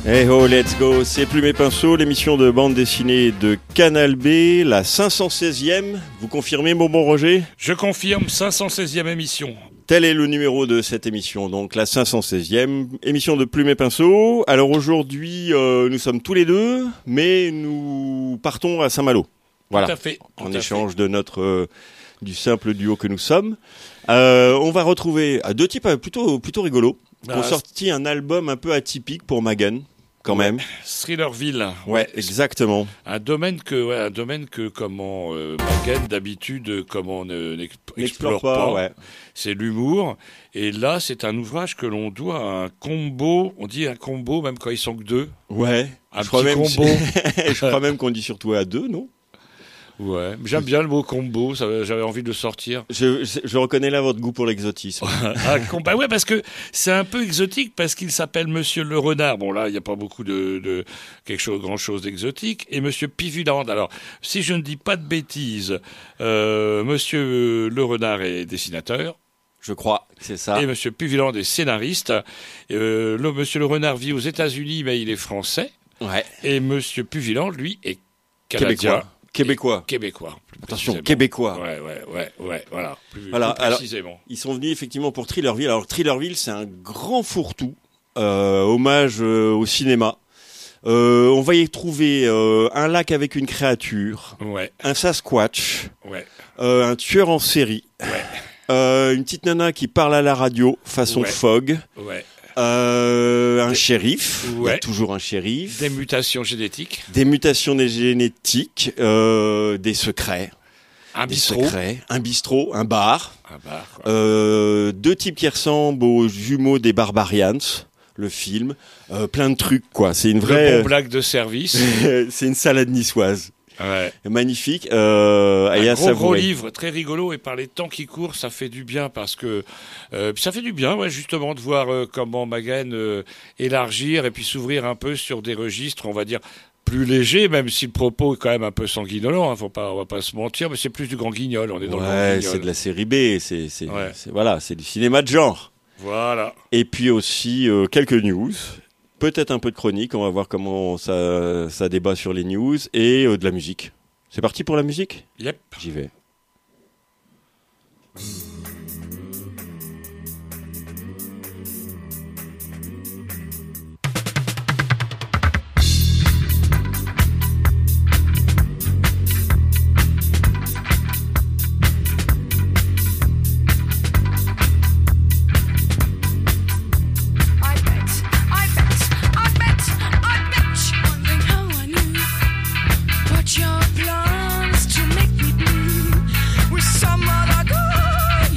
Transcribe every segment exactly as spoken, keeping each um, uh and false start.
Hey ho, let's go, c'est Plume et Pinceau, l'émission de bande dessinée de Canal B, la cinq cent seizième. Vous confirmez, mon bon Roger ? Je confirme, cinq cent seizième émission. Tel est le numéro de cette émission, donc la cinq cent seizième émission de Plume et Pinceau. Alors aujourd'hui, euh, nous sommes tous les deux, mais nous partons à Saint-Malo. Voilà, tout à fait, tout en à échange fait. de notre euh, du simple duo que nous sommes. Euh, on va retrouver euh, deux types euh, plutôt plutôt rigolos qui Ah, ont sorti un album un peu atypique pour Magan, quand même. Thrillerville. Ouais, exactement. Un domaine que, ouais, un domaine que comment euh, Magan d'habitude comment on ne n'explore N'explore pas. pas, ouais. C'est l'humour. Et là, c'est un ouvrage que l'on doit à un combo. On dit un combo même quand ils sont que deux. Ouais. Un je crois petit même, combo. je crois même qu'on dit surtout à deux, non ? Ouais, j'aime bien le mot combo, ça, j'avais envie de le sortir. Je, je, je reconnais là votre goût pour l'exotisme. ah, bah ouais, parce que c'est un peu exotique, parce qu'il s'appelle Monsieur le Renard. Bon, là, il n'y a pas beaucoup de, de quelque chose, grand chose d'exotique. Et Monsieur Pivuland. Alors, si je ne dis pas de bêtises, euh, Monsieur le Renard est dessinateur. Je crois, c'est ça. Et Monsieur Pivuland est scénariste. Euh, le Monsieur le Renard vit aux États-Unis, mais il est français. Ouais. Et Monsieur Pivuland, lui, est canadien. Québécois. Québécois. Québécois. Attention, québécois. Ouais, ouais, ouais, ouais, voilà. Plus, voilà, plus précisément. Alors, ils sont venus effectivement pour Thrillerville. Alors, Thrillerville, c'est un grand fourre-tout, euh, hommage euh, au cinéma. Euh, on va y trouver euh, un lac avec une créature, ouais. un Sasquatch, ouais. euh, un tueur en série, ouais. euh, une petite nana qui parle à la radio, façon ouais. Fogg. Ouais. Euh, un des... shérif, ouais. il y a toujours un shérif. Des mutations génétiques. Des mutations des génétiques, euh, des secrets. Un des bistrot. Secrets, un bistrot, un bar. Un bar, quoi. Euh, deux types qui ressemblent aux jumeaux des Barbarians, le film. Euh, plein de trucs, quoi. C'est une vraie... Le bon blague de service. C'est une salade niçoise. Ouais. Magnifique. Euh, un et à gros, savourer. gros livre, très rigolo, et par les temps qui courent, ça fait du bien, parce que euh, ça fait du bien, ouais, justement, de voir euh, comment Magan euh, élargir et puis s'ouvrir un peu sur des registres, on va dire, plus légers, même si le propos est quand même un peu sanguinolent, hein, faut pas, on va pas se mentir, mais c'est plus du grand guignol, on est dans ouais, le grand guignol. c'est de la série B, c'est, c'est, ouais. c'est, voilà, c'est du cinéma de genre. Voilà. Et puis aussi euh, quelques news. Peut-être un peu de chronique, on va voir comment ça, ça débat sur les news, et euh, de la musique. C'est parti pour la musique ? Yep. J'y vais. Your plans to make me blue with some other girl.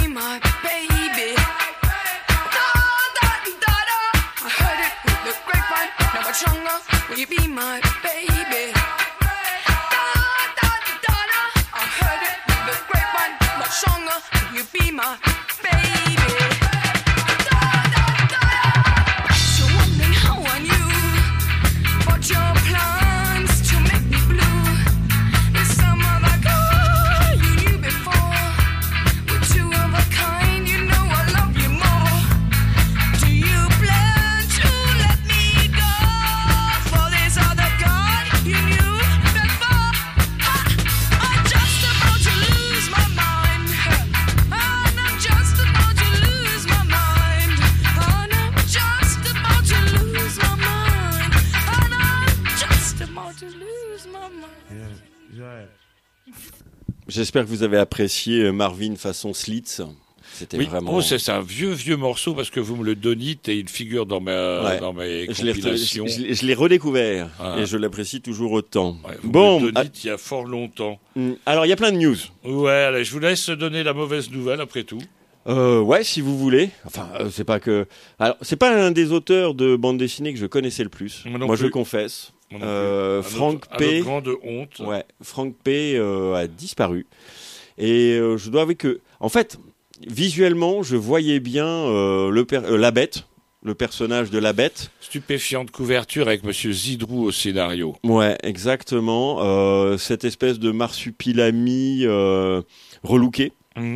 my baby? Da-da-da-da. I heard it with the grapevine. Now much longer will you be my baby? Da-da-da-da. I heard it with the grapevine. Much longer will you be my baby? Da-da-da-da. So wondering how I knew what your plans to make me blue. There's some other girl you knew before. We're two of a kind, you know I love you more. Do you plan to let me go for this other girl you knew before? Ha! I'm just about to lose my mind. And I'm just about to lose my mind. And I'm just about to lose my mind. And I'm just about to lose my mind. J'espère que vous avez apprécié euh, Marvin façon Slits. C'était Oui, vraiment... oh, c'est c'est un vieux, vieux morceau parce que vous me le donnez et il figure dans, ma, Ouais. dans mes Je l'ai, compilations. je l'ai- je l'ai redécouvert Ah. et je l'apprécie toujours autant. Ouais, vous bon, me le donnez il y a fort longtemps. ah, alors il y a plein de news. Ouais, allez, je vous laisse donner la mauvaise nouvelle après tout. Euh, ouais, si vous voulez. Enfin, euh, c'est pas que. Alors, c'est pas un des auteurs de bande dessinée que je connaissais le plus. Moi non Moi, je plus. confesse. Moi non plus. Euh, À notre- Frank à P. notre grande honte. Ouais, Frank P. euh, a disparu. Et euh, je dois avouer que, en fait, visuellement, je voyais bien euh, le per- euh, la bête, le personnage de la bête. Stupéfiante couverture avec Monsieur Zidrou au scénario. Ouais, exactement. Euh, cette espèce de marsupilami euh, relooké. Mmh.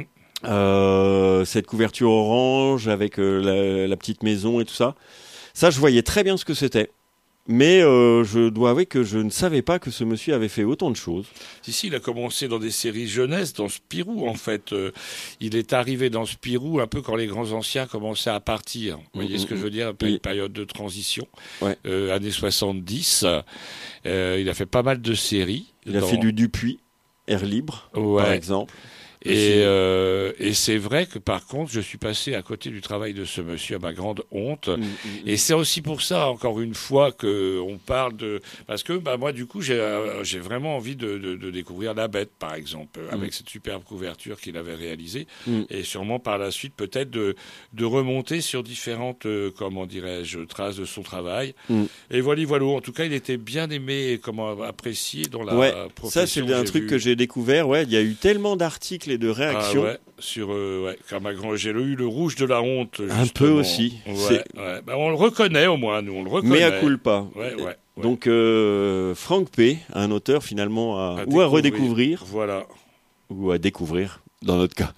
Euh, cette couverture orange avec euh, la, la petite maison et tout ça. Ça, je voyais très bien ce que c'était. Mais euh, je dois avouer que je ne savais pas que ce monsieur avait fait autant de choses. Si, si, il a commencé dans des séries jeunesse, dans Spirou, en fait. Euh, il est arrivé dans Spirou un peu quand les grands anciens commençaient à partir. Vous voyez Mmh, ce que je veux dire? Un peu oui. une période de transition. Ouais. Euh, années soixante-dix. Euh, il a fait pas mal de séries. Il a dans- fait du Dupuis, Air Libre, Ouais. par exemple. Et, euh, et c'est vrai que par contre, je suis passé à côté du travail de ce monsieur à ma grande honte. Mm, mm, Et c'est aussi pour ça, encore une fois, que on parle de... Parce que bah, moi, du coup, j'ai euh, j'ai vraiment envie de, de, de découvrir La Bête, par exemple, euh, avec cette superbe couverture qu'il avait réalisée. Mm. Et sûrement par la suite, peut-être de, de remonter sur différentes, euh, comment dirais-je, traces de son travail. Mm. Et voilà, voilà. En tout cas, il était bien aimé et comment apprécié dans la Ouais, profession. ça c'est un j'ai truc vu. que j'ai découvert. Ouais, il y a eu tellement d'articles et de réactions. Ah ouais, sur euh, ouais, car ma grand, j'ai eu le rouge de la honte. Un justement. peu aussi. Ouais, C'est- ouais. Bah, on le reconnaît au moins, nous on le reconnaît. Mais à culpa. Ouais, ouais, ouais. Donc euh, Frank P, un auteur finalement à, À ou à découvrir. redécouvrir Voilà. ou à découvrir dans notre cas.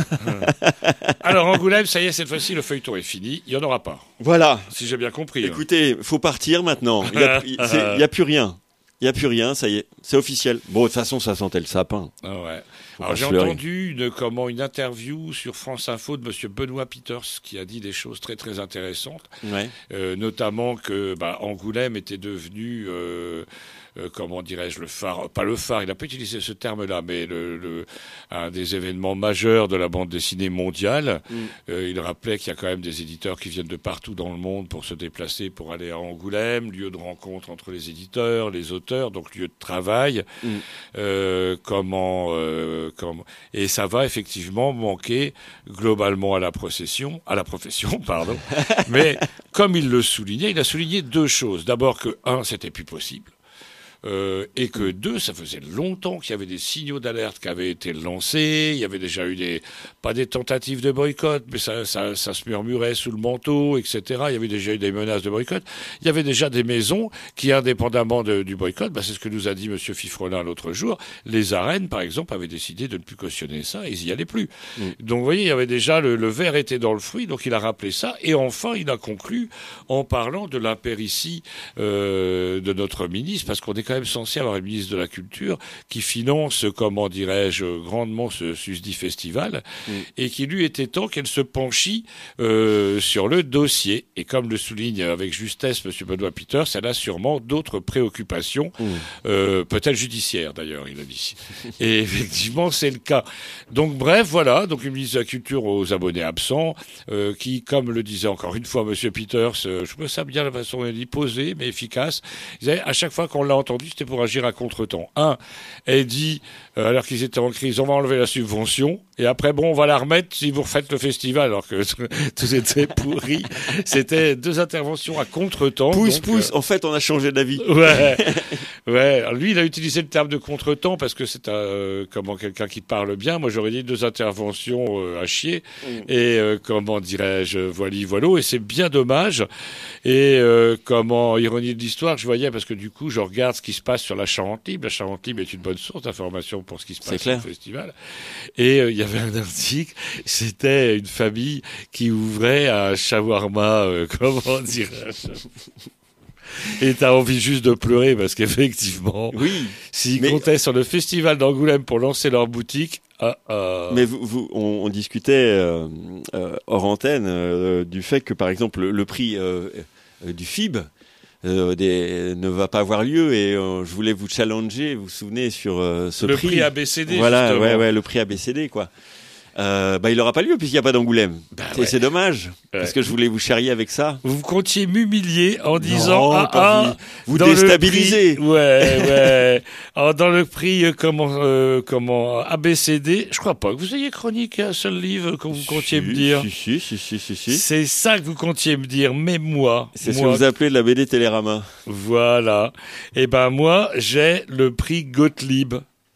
Alors Angoulême, ça y est, cette fois-ci le feuilleton est fini. Il y en aura pas, Voilà. si j'ai bien compris. hein. Écoutez, faut partir maintenant. Il y a, il- c'est- il y a plus rien. Il y a plus rien. Ça y est, c'est officiel. Bon, de toute façon, ça sentait le sapin. Ah ouais. Faut Alors pas j'ai se leurrer. entendu une, comment, une interview sur France Info de Monsieur Benoît Peters qui a dit des choses très très intéressantes, Ouais. euh, notamment que bah, Angoulême était devenu, euh, euh, comment dirais-je, le phare, pas le phare, il n'a pas utilisé ce terme-là, mais le, le, un des événements majeurs de la bande dessinée mondiale. Mm. Euh, il rappelait qu'il y a quand même des éditeurs qui viennent de partout dans le monde pour se déplacer, pour aller à Angoulême, lieu de rencontre entre les éditeurs, les auteurs, donc lieu de travail. Mm. Euh, comment, euh, comment, et ça va effectivement manquer globalement à la procession, à la profession, pardon. Mais comme il le soulignait, il a souligné deux choses. D'abord que un, c'était plus possible. Euh, et que deux, ça faisait longtemps qu'il y avait des signaux d'alerte qui avaient été lancés, il y avait déjà eu des, pas des tentatives de boycott, mais ça, ça, ça se murmurait sous le manteau, et cetera. Il y avait déjà eu des menaces de boycott. Il y avait déjà des maisons qui, indépendamment de, du boycott, bah, c'est ce que nous a dit Monsieur Fifrelin l'autre jour, les arènes, par exemple, avaient décidé de ne plus cautionner ça, et ils y allaient plus. Mm. Donc, vous voyez, il y avait déjà, le, le verre était dans le fruit, donc il a rappelé ça, et enfin, il a conclu en parlant de l'impéritie euh, de notre ministre, parce qu'on est quand même censé avoir une ministre de la Culture qui finance, comment dirais-je, grandement ce susdit festival, Mm. et qu'il lui était temps qu'elle se penchit euh, sur le dossier. Et comme le souligne avec justesse M. Benoît Peters, elle a sûrement d'autres préoccupations, Mm. euh, peut-être judiciaires d'ailleurs, il a dit. Et effectivement, c'est le cas. Donc bref, voilà, donc une ministre de la Culture aux abonnés absents, euh, qui, comme le disait encore une fois M. Peters, euh, je trouve ça bien la façon dont il dit, posée, mais efficace. Il disait, à chaque fois qu'on l'a entendu, c'était pour agir à contre-temps. Un, elle dit, euh, alors qu'ils étaient en crise, on va enlever la subvention. Et après, bon, on va la remettre si vous refaites le festival, alors que tout était pourri. C'était deux interventions à contre-temps. Pousse, donc, pousse. En fait, on a changé d'avis. euh, Ouais, ouais. Alors, lui, il a utilisé le terme de contre-temps parce que c'est euh, comment quelqu'un qui parle bien. Moi, j'aurais dit deux interventions euh, à chier. Mm. Et euh, comment dirais-je, voili voilo. Et c'est bien dommage. Et euh, comment, ironie de l'histoire, je voyais, parce que du coup, je regarde ce qui se passe sur la Charente-Libre. La Charente-Libre est une bonne source d'information pour ce qui se C'est passe clair. au festival. Et euh, il y avait un article, c'était une famille qui ouvrait un shawarma, euh, comment dirais-je. Et t'as envie juste de pleurer parce qu'effectivement, Oui. s'ils Mais- comptaient sur le festival d'Angoulême pour lancer leur boutique, ah, ah. Mais vous, vous, on, on discutait euh, euh, hors antenne euh, du fait que, par exemple, le, le prix euh, euh, du F I B euh, des, ne va pas avoir lieu et euh, je voulais vous challenger, vous vous souvenez, sur euh, ce le prix. prix A B C D, Voilà, justement. ouais, ouais, le prix A B C D, quoi. Euh, bah, il n'aura pas lieu puisqu'il n'y a pas d'Angoulême. Bah Et ouais. c'est dommage, parce Ouais. que je voulais vous charrier avec ça. Vous comptiez m'humilier en disant Non, ah, pas ah, vous dans le déstabiliser. prix- ouais, ouais. Alors, dans le prix euh, comment euh, comment A B C D, je crois pas que vous ayez chroniqué un seul livre que vous comptiez Si, me dire. Si, si, si, si, si, si. C'est ça que vous comptiez me dire, mais moi, C'est ce que moi, vous appelez de la B D Télérama. voilà. Et ben moi, j'ai le prix Gottlieb.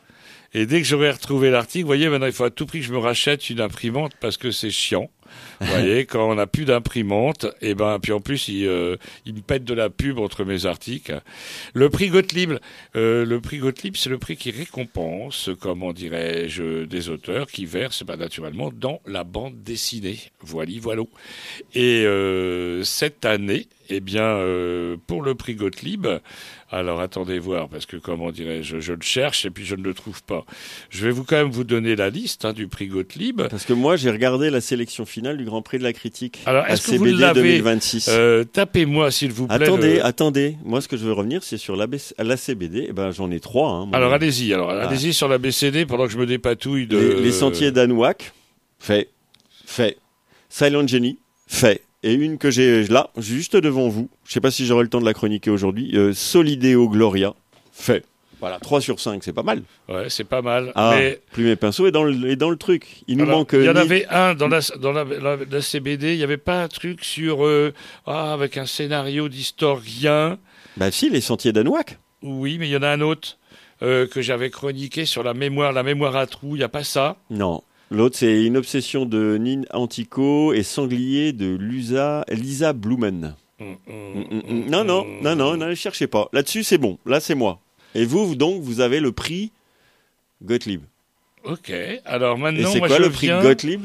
Et dès que j'aurai retrouvé l'article, vous voyez, maintenant il faut à tout prix que je me rachète une imprimante parce que c'est chiant. Vous voyez, quand on n'a plus d'imprimante, et ben puis en plus il, euh, il me pète de la pub entre mes articles. Le prix Gottlieb, euh, le prix Gottlieb, c'est le prix qui récompense, comment dirais-je, des auteurs qui versent ben, naturellement dans la bande dessinée. Voili voilo. Et euh, cette année, eh bien, euh, pour le prix Gottlieb, alors attendez voir, parce que comment dirais-je, je le cherche et puis je ne le trouve pas. Je vais vous quand même vous donner la liste hein, du prix Gottlieb. Parce que moi, j'ai regardé la sélection finale du Grand Prix de la critique. Alors, est-ce que vous A C B D l'avez deux mille vingt-six. Euh, tapez-moi, s'il vous plaît. Attendez, le- attendez. Moi, ce que je veux revenir, c'est sur l'A C B D. Eh ben, j'en ai trois. Hein, moi. Alors, allez-y. Alors, Ah. allez-y sur la B C D pendant que je me dépatouille de... les, les sentiers d'Anouac, fait, fait. Silent Jenny, fait. Et une que j'ai là, juste devant vous. Je sais pas si j'aurai le temps de la chroniquer aujourd'hui. Euh, Solideo Gloria, fait. Voilà, trois sur cinq, c'est pas mal. Ouais, c'est pas mal. Ah, Mais Plume et Pinceau est dans le, est dans le truc. Il nous alors, manque. il y en ni- avait un dans la, dans la, la, la C B D. Il n'y avait pas un truc sur... euh, ah, avec un scénario d'historien. Bah si, les sentiers d'Anouac. Oui, mais il y en a un autre euh, que j'avais chroniqué sur la mémoire, la mémoire à trous. Il n'y a pas ça. Non. L'autre, c'est Une obsession de Nin Antico et Sanglier de Lusa, Lisa Blumen. Hum, hum, Mm, mm, hum, mm. Non, non, hum. non, non, ne cherchez pas. Là-dessus, c'est bon. Là, c'est moi. Et vous, vous, donc, vous avez le prix Gottlieb. Ok. Alors Et maintenant, c'est moi, quoi je le prix viens... Gottlieb?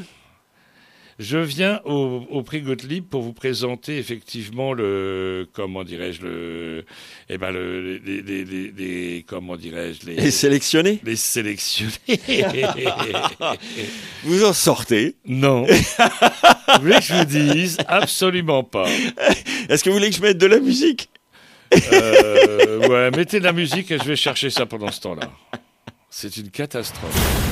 Je viens au, au prix Gottlieb pour vous présenter effectivement le, comment dirais-je, le, eh ben le, les, les, les, les- comment dirais-je, les, Et sélectionné? les sélectionnés. Vous en sortez. Non. Vous voulez que je vous dise? Absolument pas. Est-ce que vous voulez que je mette de la musique? Euh, ouais, mettez de la musique et je vais chercher ça pendant ce temps-là. C'est une catastrophe.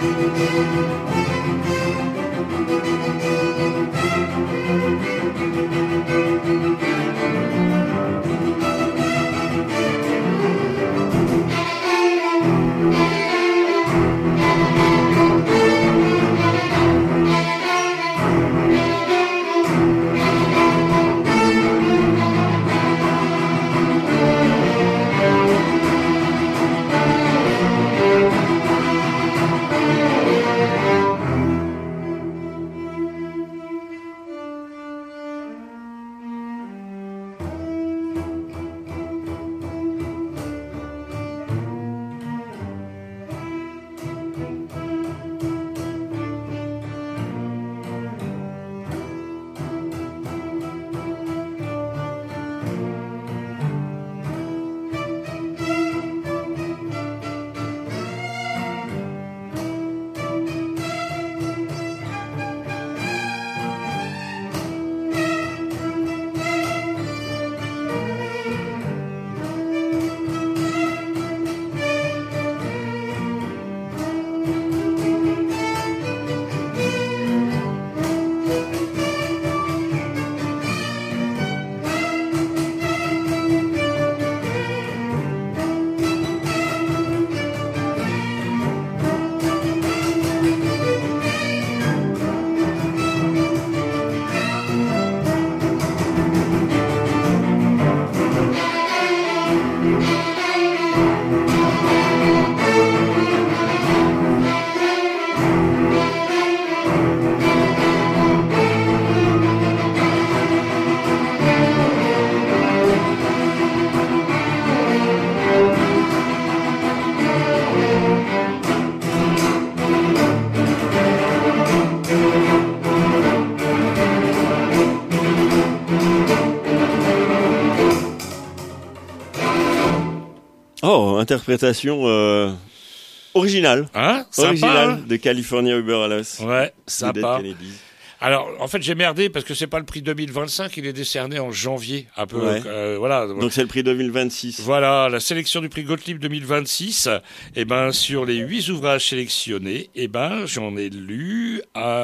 Oh, interprétation euh, originale. Hein, sympa, originale hein de California Über Alles. Ouais, de sympa. Dead Kennedys. Alors, en fait, j'ai merdé parce que c'est pas le prix deux mille vingt-cinq, il est décerné en janvier, un peu. Ouais. Euh, voilà. Donc c'est le prix deux mille vingt-six. Voilà, la sélection du prix Gottlieb deux mille vingt-six. Eh ben, sur les huit ouvrages sélectionnés, eh ben, j'en ai lu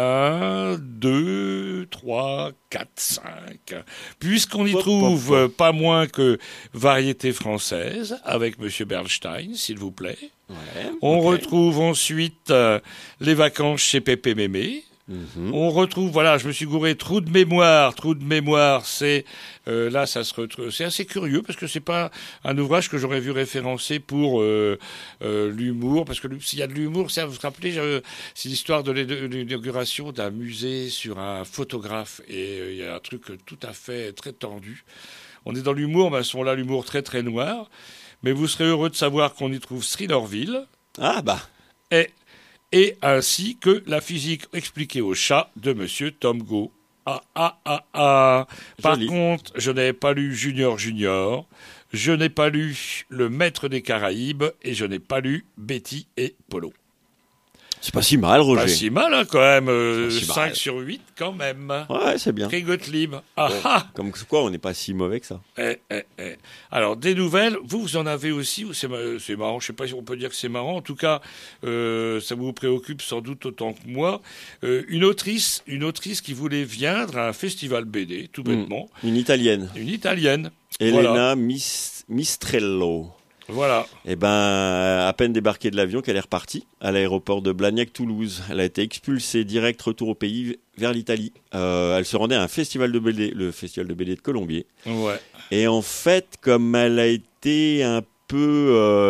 un, deux, trois, quatre, cinq. Puisqu'on y Hop, trouve hop, euh, hop. pas moins que Variété française avec Monsieur Bernstein, s'il vous plaît. Ouais, On ok. retrouve ensuite euh, Les vacances chez Pépé Mémé. Mhm. On retrouve, voilà, je me suis gouré, Trou de mémoire. Trou de mémoire, c'est euh, là, ça se retrouve. C'est assez curieux parce que c'est pas un ouvrage que j'aurais vu référencé pour euh, euh, l'humour, parce que le- s'il y a de l'humour, ça vous vous rappelez, euh, c'est l'histoire de l'é- de l'inauguration d'un musée sur un photographe et euh, il y a un truc tout à fait très tendu. On est dans l'humour, mais à ce moment-là, l'humour très très noir. Mais vous serez heureux de savoir qu'on y trouve Thrillerville Ah bah, et et ainsi que la physique expliquée au chat de Monsieur Tom Go. Ah, ah, ah, ah. Par Joli. contre, je n'ai pas lu Junior Junior, je n'ai pas lu Le Maître des Caraïbes et je n'ai pas lu Betty et Polo. c'est pas si mal, Roger. Pas si mal, hein, quand même. Euh, C'est pas si cinq mal. sur huit, quand même. Ouais, c'est bien. Prix Gottlieb. Ah, ah. Comme quoi, on n'est pas si mauvais que ça. Eh, eh, eh. Alors, des nouvelles, vous, vous en avez aussi, ou c'est ma- c'est marrant, je sais pas si on peut dire que c'est marrant, en tout cas, euh, ça vous préoccupe sans doute autant que moi. Euh, une autrice, une autrice qui voulait viendre à un festival B D, tout bêtement, Une italienne, une italienne. Elena Voilà. Mis- Mistrello. Voilà. Eh ben, à peine débarquée de l'avion qu'elle est repartie à l'aéroport de Blagnac-Toulouse. Elle a été expulsée direct retour au pays vers l'Italie. Euh, elle se rendait à un festival de B D, le festival de B D de Colombier. Ouais. Et en fait, comme elle a été un peu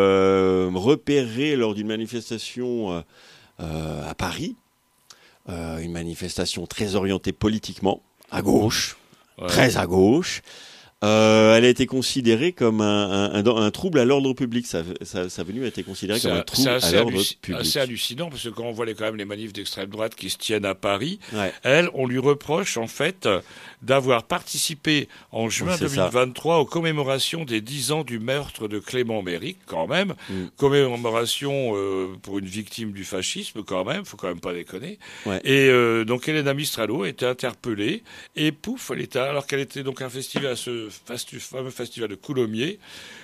euh, repérée lors d'une manifestation euh, euh, à Paris, euh, une manifestation très orientée politiquement, à gauche, Ouais. très à gauche, euh, elle a été considérée comme un, un, un, un trouble à l'ordre public. Sa, sa, sa venue a été considérée C'est comme un c'est trouble à assez, l'ordre halluci- public. assez hallucinant parce que quand on voit les, quand même les manifs d'extrême droite qui se tiennent à Paris, Ouais. elle, on lui reproche en fait d'avoir participé en juin c'est ça. deux mille vingt-trois aux commémorations des dix ans du meurtre de Clément Méric, quand même. Mm. Commémoration euh, pour une victime du fascisme, quand même, faut quand même pas déconner. Ouais. Et euh, donc Elena Mistrallo a été interpellée et pouf, elle était, alors qu'elle était donc un festival, à ce fastu- fameux festival de Coulommiers,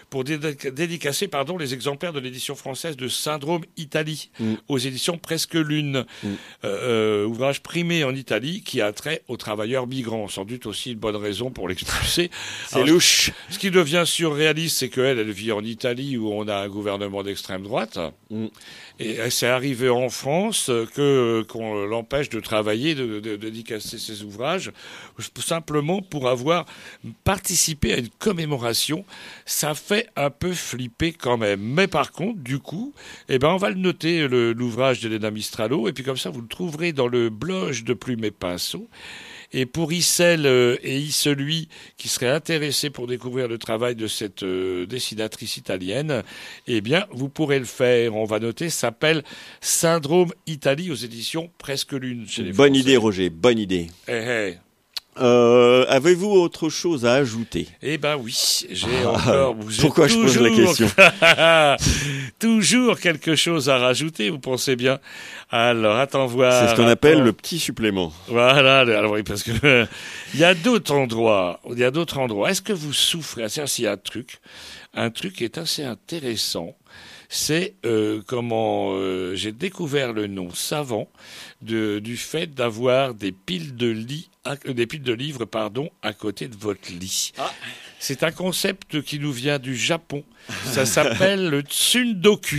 pour dédic- dédicacer pardon, les exemplaires de l'édition française de Syndrome Italie Mm. aux éditions Presque Lune. Mm. Euh, euh, ouvrage primé en Italie qui a trait aux travailleurs migrants. Sans doute aussi une bonne raison pour l'expulser. C'est Alors, louche. Ce qui devient surréaliste, c'est qu'elle, elle vit en Italie où on a un gouvernement d'extrême droite. Mm. Et c'est arrivé en France que qu'on l'empêche de travailler, de, de, de dédicacer ses ouvrages, simplement pour avoir participé à une commémoration. Ça fait un peu flipper quand même. Mais par contre, du coup, eh ben, on va le noter, le, l'ouvrage d'Elena Mistralo, et puis comme ça, vous le trouverez dans le blog de Plume et Pinceau. Et pour Issel euh, et celui qui serait intéressé pour découvrir le travail de cette euh, dessinatrice italienne, eh bien, vous pourrez le faire. On va noter, ça s'appelle Syndrome Italie aux éditions Presque Lune. Chez les Bonne Français. idée, Roger, bonne idée. Eh, eh. Euh, avez-vous autre chose à ajouter? Eh ben oui, j'ai Ah, encore. j'ai pourquoi je pose la question? Toujours quelque chose à rajouter, vous pensez bien? Alors, attends voir. C'est ce qu'on appelle attends. le petit supplément. Voilà, le- alors oui, parce que euh, il y a d'autres endroits. Il y a d'autres endroits. Est-ce que vous souffrez? Ah, tiens, s'il y a un truc, un truc qui est assez intéressant. C'est euh, comment euh, j'ai découvert le nom savant de, du fait d'avoir des piles de lit, à- euh, des piles de livres, pardon, à côté de votre lit. C'est un concept qui nous vient du Japon. Ça s'appelle le tsundoku.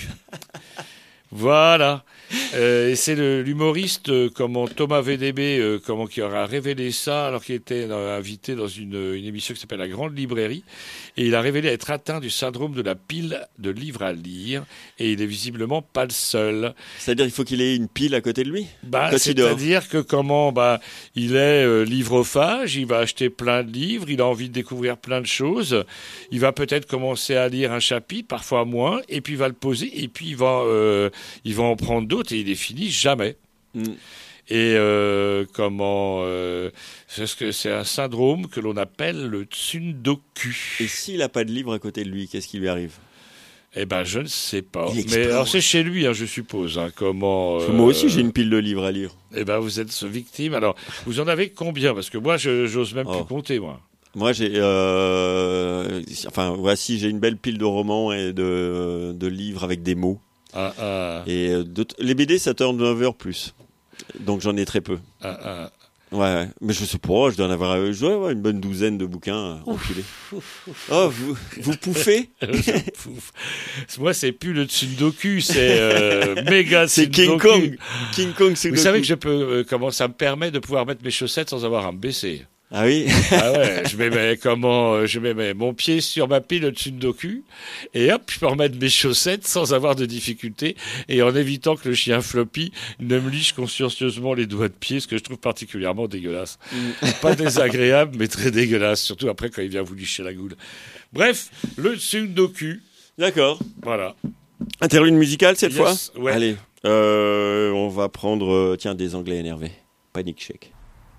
Voilà. Euh, et c'est le- l'humoriste euh, comment Thomas V D B euh, comment qui aura révélé ça alors qu'il était euh, invité dans une, une émission qui s'appelle La Grande Librairie, et il a révélé être atteint du syndrome de la pile de livres à lire, et il est visiblement pas le seul. C'est-à-dire qu'il faut qu'il ait une pile à côté de lui Bah, quand il dort. c'est-à-dire que comment bah il est euh, livrophage, il va acheter plein de livres, il a envie de découvrir plein de choses, il va peut-être commencer à lire un chapitre, parfois moins, et puis il va le poser, et puis il va euh, il va en prendre d'autres, et il les finit jamais. Mm. Et euh, comment euh, c'est ce que c'est un syndrome que l'on appelle le tsundoku. Et s'il n'a pas de livre à côté de lui, qu'est-ce qui lui arrive? Eh ben je ne sais pas. Il Mais explose. alors c'est chez lui, hein, je suppose. Hein, comment Parce que euh, Moi aussi, j'ai une pile de livres à lire. Eh ben vous êtes victime. Alors vous en avez combien? Parce que moi je j'ose même Oh. plus compter moi. Moi, j'ai, euh, enfin, voici, j'ai une belle pile de romans et de, de livres avec des mots. Ah, ah, Et euh, de t- les B D, ça tourne neuf heures plus. Donc j'en ai très peu. ah, ah. Ouais, ouais. Mais je sais pas, je dois en avoir euh, je dois avoir une bonne douzaine de bouquins euh, empilés. Oh, vous, vous pouffez? Pouf. Moi c'est plus le tsundoku, c'est euh, méga C'est King tsundoku. Kong. King Kong, c'est Vous le savez coup. que je peux, euh, comment ça me permet de pouvoir mettre mes chaussettes sans avoir à me baisser. Ah oui? Ah ouais, je mets mes- comment, euh, je mets mes- mon pied sur ma pile de tsundoku et hop, je peux remettre mes chaussettes sans avoir de difficulté et en évitant que le chien Floppy ne me liche consciencieusement les doigts de pied, ce que je trouve particulièrement dégueulasse. Pas désagréable, mais très dégueulasse, surtout après quand il vient vous licher la goule. Bref, le tsundoku, D'accord. voilà. Interlude musicale cette Yes, fois? ouais. Allez, euh, on va prendre, euh, tiens, des Anglais énervés. Panic Shake.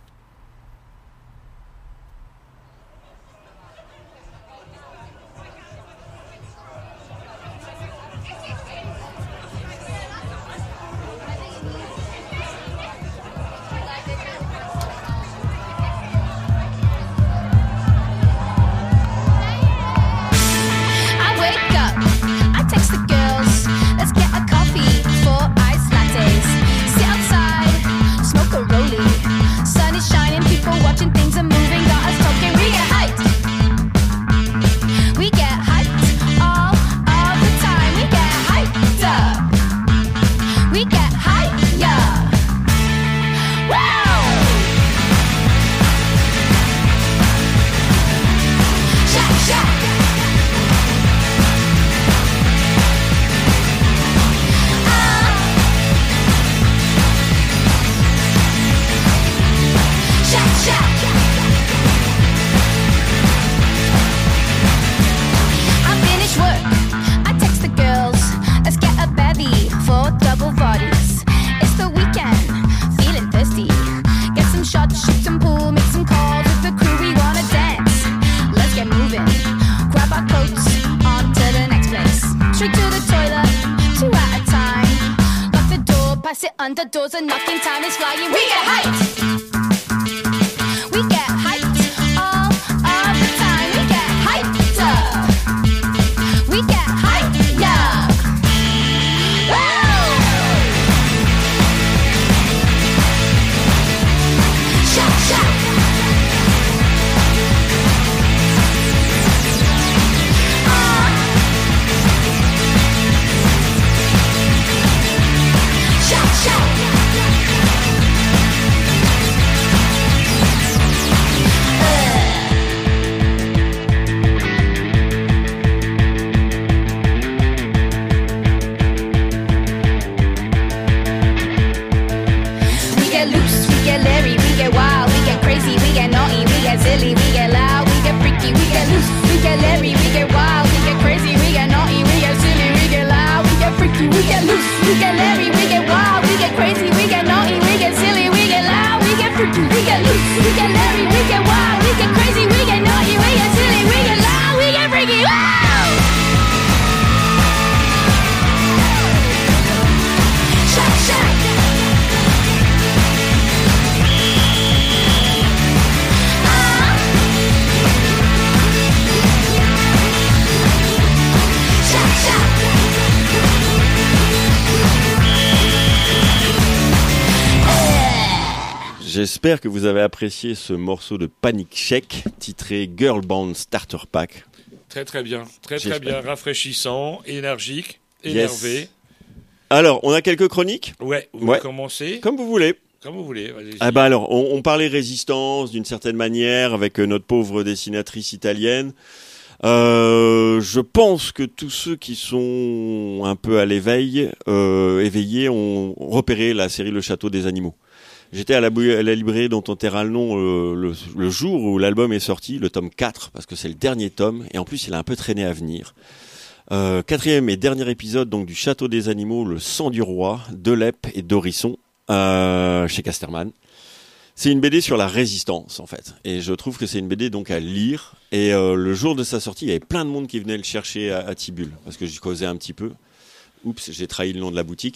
I wake up, I text the girls, let's get a coffee, four iced lattes. Sit outside, smoke a rollie. Sun is shining, people watching, things are moving, got us talking. We get hyped, we get hyped all of the time. We get hyped up, we get higher. Wow! Shack, shack. Shack, shack. I finish work. I text the girls. Let's get a bevy for double bodies. It's the weekend. Feeling thirsty. Get some shots, shoot some pool, make some calls with the crew. We wanna dance. Let's get moving. Grab our coats. On to the next place. Straight to the toilet. Two at a time. Lock the door. Pass it under doors and nothing. Time is flying. We get hyped. We get hyped all of the time. We get hyped up. we get Larry, we get wild, we get crazy, we get naughty, we get silly, we get loud, we get freaky, we get loose, we get Larry, we get wild, we get crazy, we get naughty, we get silly, we get loud, we get freaky. Wow! Shack, shack. Ah. Shack, shack. J'espère que vous avez apprécié ce morceau de Panic Check titré Girl Band Starter Pack. Très très bien, très très J'espère. bien, rafraîchissant, énergique, Yes. énervé. Alors, on a quelques chroniques, Ouais, vous Ouais. commencez comme vous voulez. comme vous voulez. Allez-y. Ah bah alors, on, on parlait résistance d'une certaine manière avec euh, notre pauvre dessinatrice italienne. Euh, je pense que tous ceux qui sont un peu à l'éveil, euh, éveillés, ont repéré la série Le Château des Animaux. J'étais à la, bou- à la librairie dont on taira le nom euh, le, le jour où l'album est sorti, le tome quatre, parce que c'est le dernier tome, et en plus il a un peu traîné à venir. Euh, quatrième et dernier épisode donc du Château des Animaux, Le sang du roi, Delep et Dorisson, euh, chez Casterman. C'est une B D sur la résistance en fait, et je trouve que c'est une B D donc à lire. Et euh, le jour de sa sortie, il y avait plein de monde qui venait le chercher à, à Tibul, parce que j'y causais un petit peu. Oups, j'ai trahi le nom de la boutique.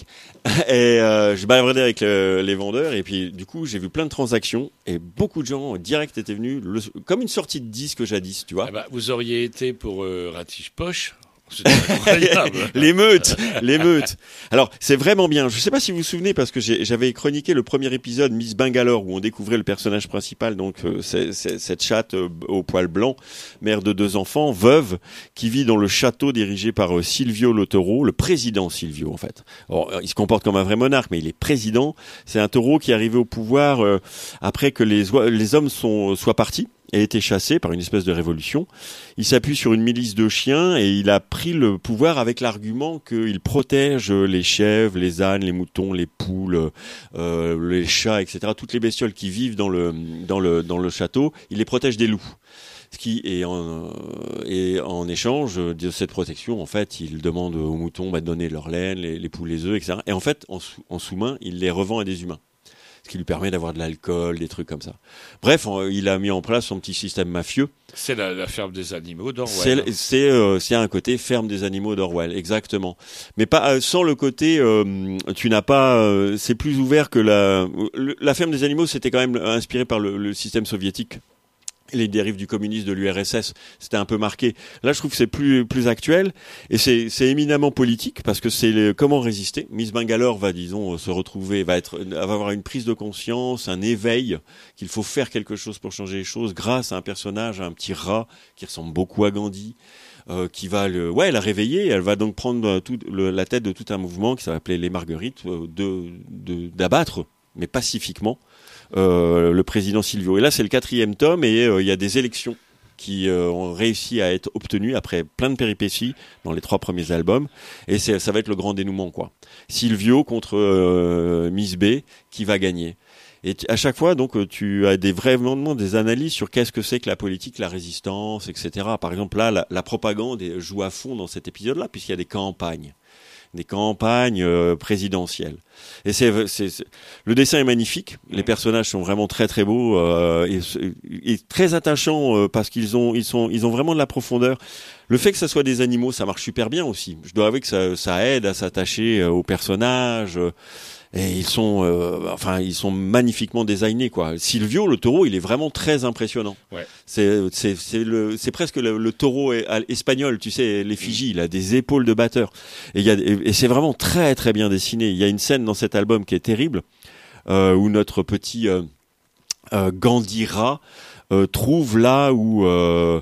Et euh, je baladais avec le- les vendeurs, et puis du coup j'ai vu plein de transactions, et beaucoup de gens euh, direct étaient venus, le- comme une sortie de disque jadis, tu vois. Ah bah, vous auriez été pour euh, Ratiche Poche. C'était incroyable. L'émeute, l'émeute. Alors, c'est vraiment bien. Je sais pas si vous vous souvenez, parce que j'ai- j'avais chroniqué le premier épisode Miss Bangalore, où on découvrait le personnage principal, donc euh, c'est, c'est- cette chatte euh, au poil blanc, mère de deux enfants, veuve, qui vit dans le château dirigé par euh, Silvio Le Toro, le président Silvio en fait. Alors, euh, il se comporte comme un vrai monarque, mais il est président. C'est un taureau qui est arrivé au pouvoir euh, après que les, oi- les hommes sont, soient partis et été chassé par une espèce de révolution. Il s'appuie sur une milice de chiens et il a pris le pouvoir avec l'argument qu'il protège les chèvres, les ânes, les moutons, les poules, euh, les chats, et cetera. Toutes les bestioles qui vivent dans le dans le dans le château, il les protège des loups. Ce qui est en, et en échange de cette protection, en fait, il demande aux moutons bah, de donner leur laine, les, les poules, les œufs, et cetera. Et en fait, en, sous, en sous-main, il les revend à des humains. Ce qui lui permet d'avoir de l'alcool, des trucs comme ça. Bref, on- il a mis en place son petit système mafieux. C'est la, la ferme des animaux d'Orwell. C'est c'est euh, c'est un côté ferme des animaux d'Orwell, exactement. Mais pas euh, sans le côté euh, tu n'as pas euh, c'est plus ouvert que la le- la ferme des animaux, c'était quand même inspiré par le, le système soviétique. Les dérives du communisme de l'U R S S, c'était un peu marqué. Là, je trouve que c'est plus plus actuel et c'est c'est éminemment politique parce que c'est le- comment résister. Miss Bangalore va, disons, se retrouver, va être, va avoir une prise de conscience, un éveil, qu'il faut faire quelque chose pour changer les choses grâce à un personnage, à un petit rat qui ressemble beaucoup à Gandhi. Euh, qui va le, ouais, la réveiller. Elle va donc prendre euh, tout, le, la tête de tout un mouvement qui s'appelait les Marguerites, euh, de de- d'abattre, mais pacifiquement, euh, le président Silvio. Et là, c'est le quatrième tome et euh, il y a des élections qui euh, ont réussi à être obtenues après plein de péripéties dans les trois premiers albums. Et c'est, ça va être le grand dénouement, quoi. Silvio contre euh, Miss B, qui va gagner. Et tu- à chaque fois, donc, euh, tu as des vraiment des analyses sur qu'est-ce que c'est que la politique, la résistance, et cetera. Par exemple, là, la, la propagande est- joue à fond dans cet épisode-là, puisqu'il y a des campagnes. Des campagnes euh, présidentielles. Et c'est, c'est, c'est- le dessin est magnifique. Les personnages sont vraiment très très beaux euh, et, et très attachants euh, parce qu'ils ont ils sont ils ont vraiment de la profondeur. Le fait que ça soit des animaux, ça marche super bien aussi. Je dois avouer que ça, ça aide à s'attacher euh, aux personnages. euh, et ils sont, euh, enfin, ils sont magnifiquement designés, quoi. Silvio, le taureau, il est vraiment très impressionnant. Ouais. C'est, c'est, c'est le, c'est presque le, le taureau é- espagnol, tu sais, l'effigie. Il a des épaules de batteur. Et il y a, et c'est vraiment très, très bien dessiné. Il y a une scène dans cet album qui est terrible, euh, où notre petit euh, euh, Gandhira euh, trouve là où euh,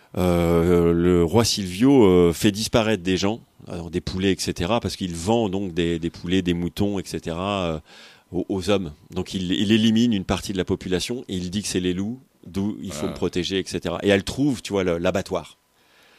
euh, le roi Silvio euh, fait disparaître des gens. Alors, des poulets, et cetera, parce qu'il vend donc des, des poulets, des moutons, et cetera, euh, aux, aux hommes. Donc il, il élimine une partie de la population et il dit que c'est les loups, d'où il faut Ah. me protéger, et cetera. Et elle trouve, tu vois, le- l'abattoir.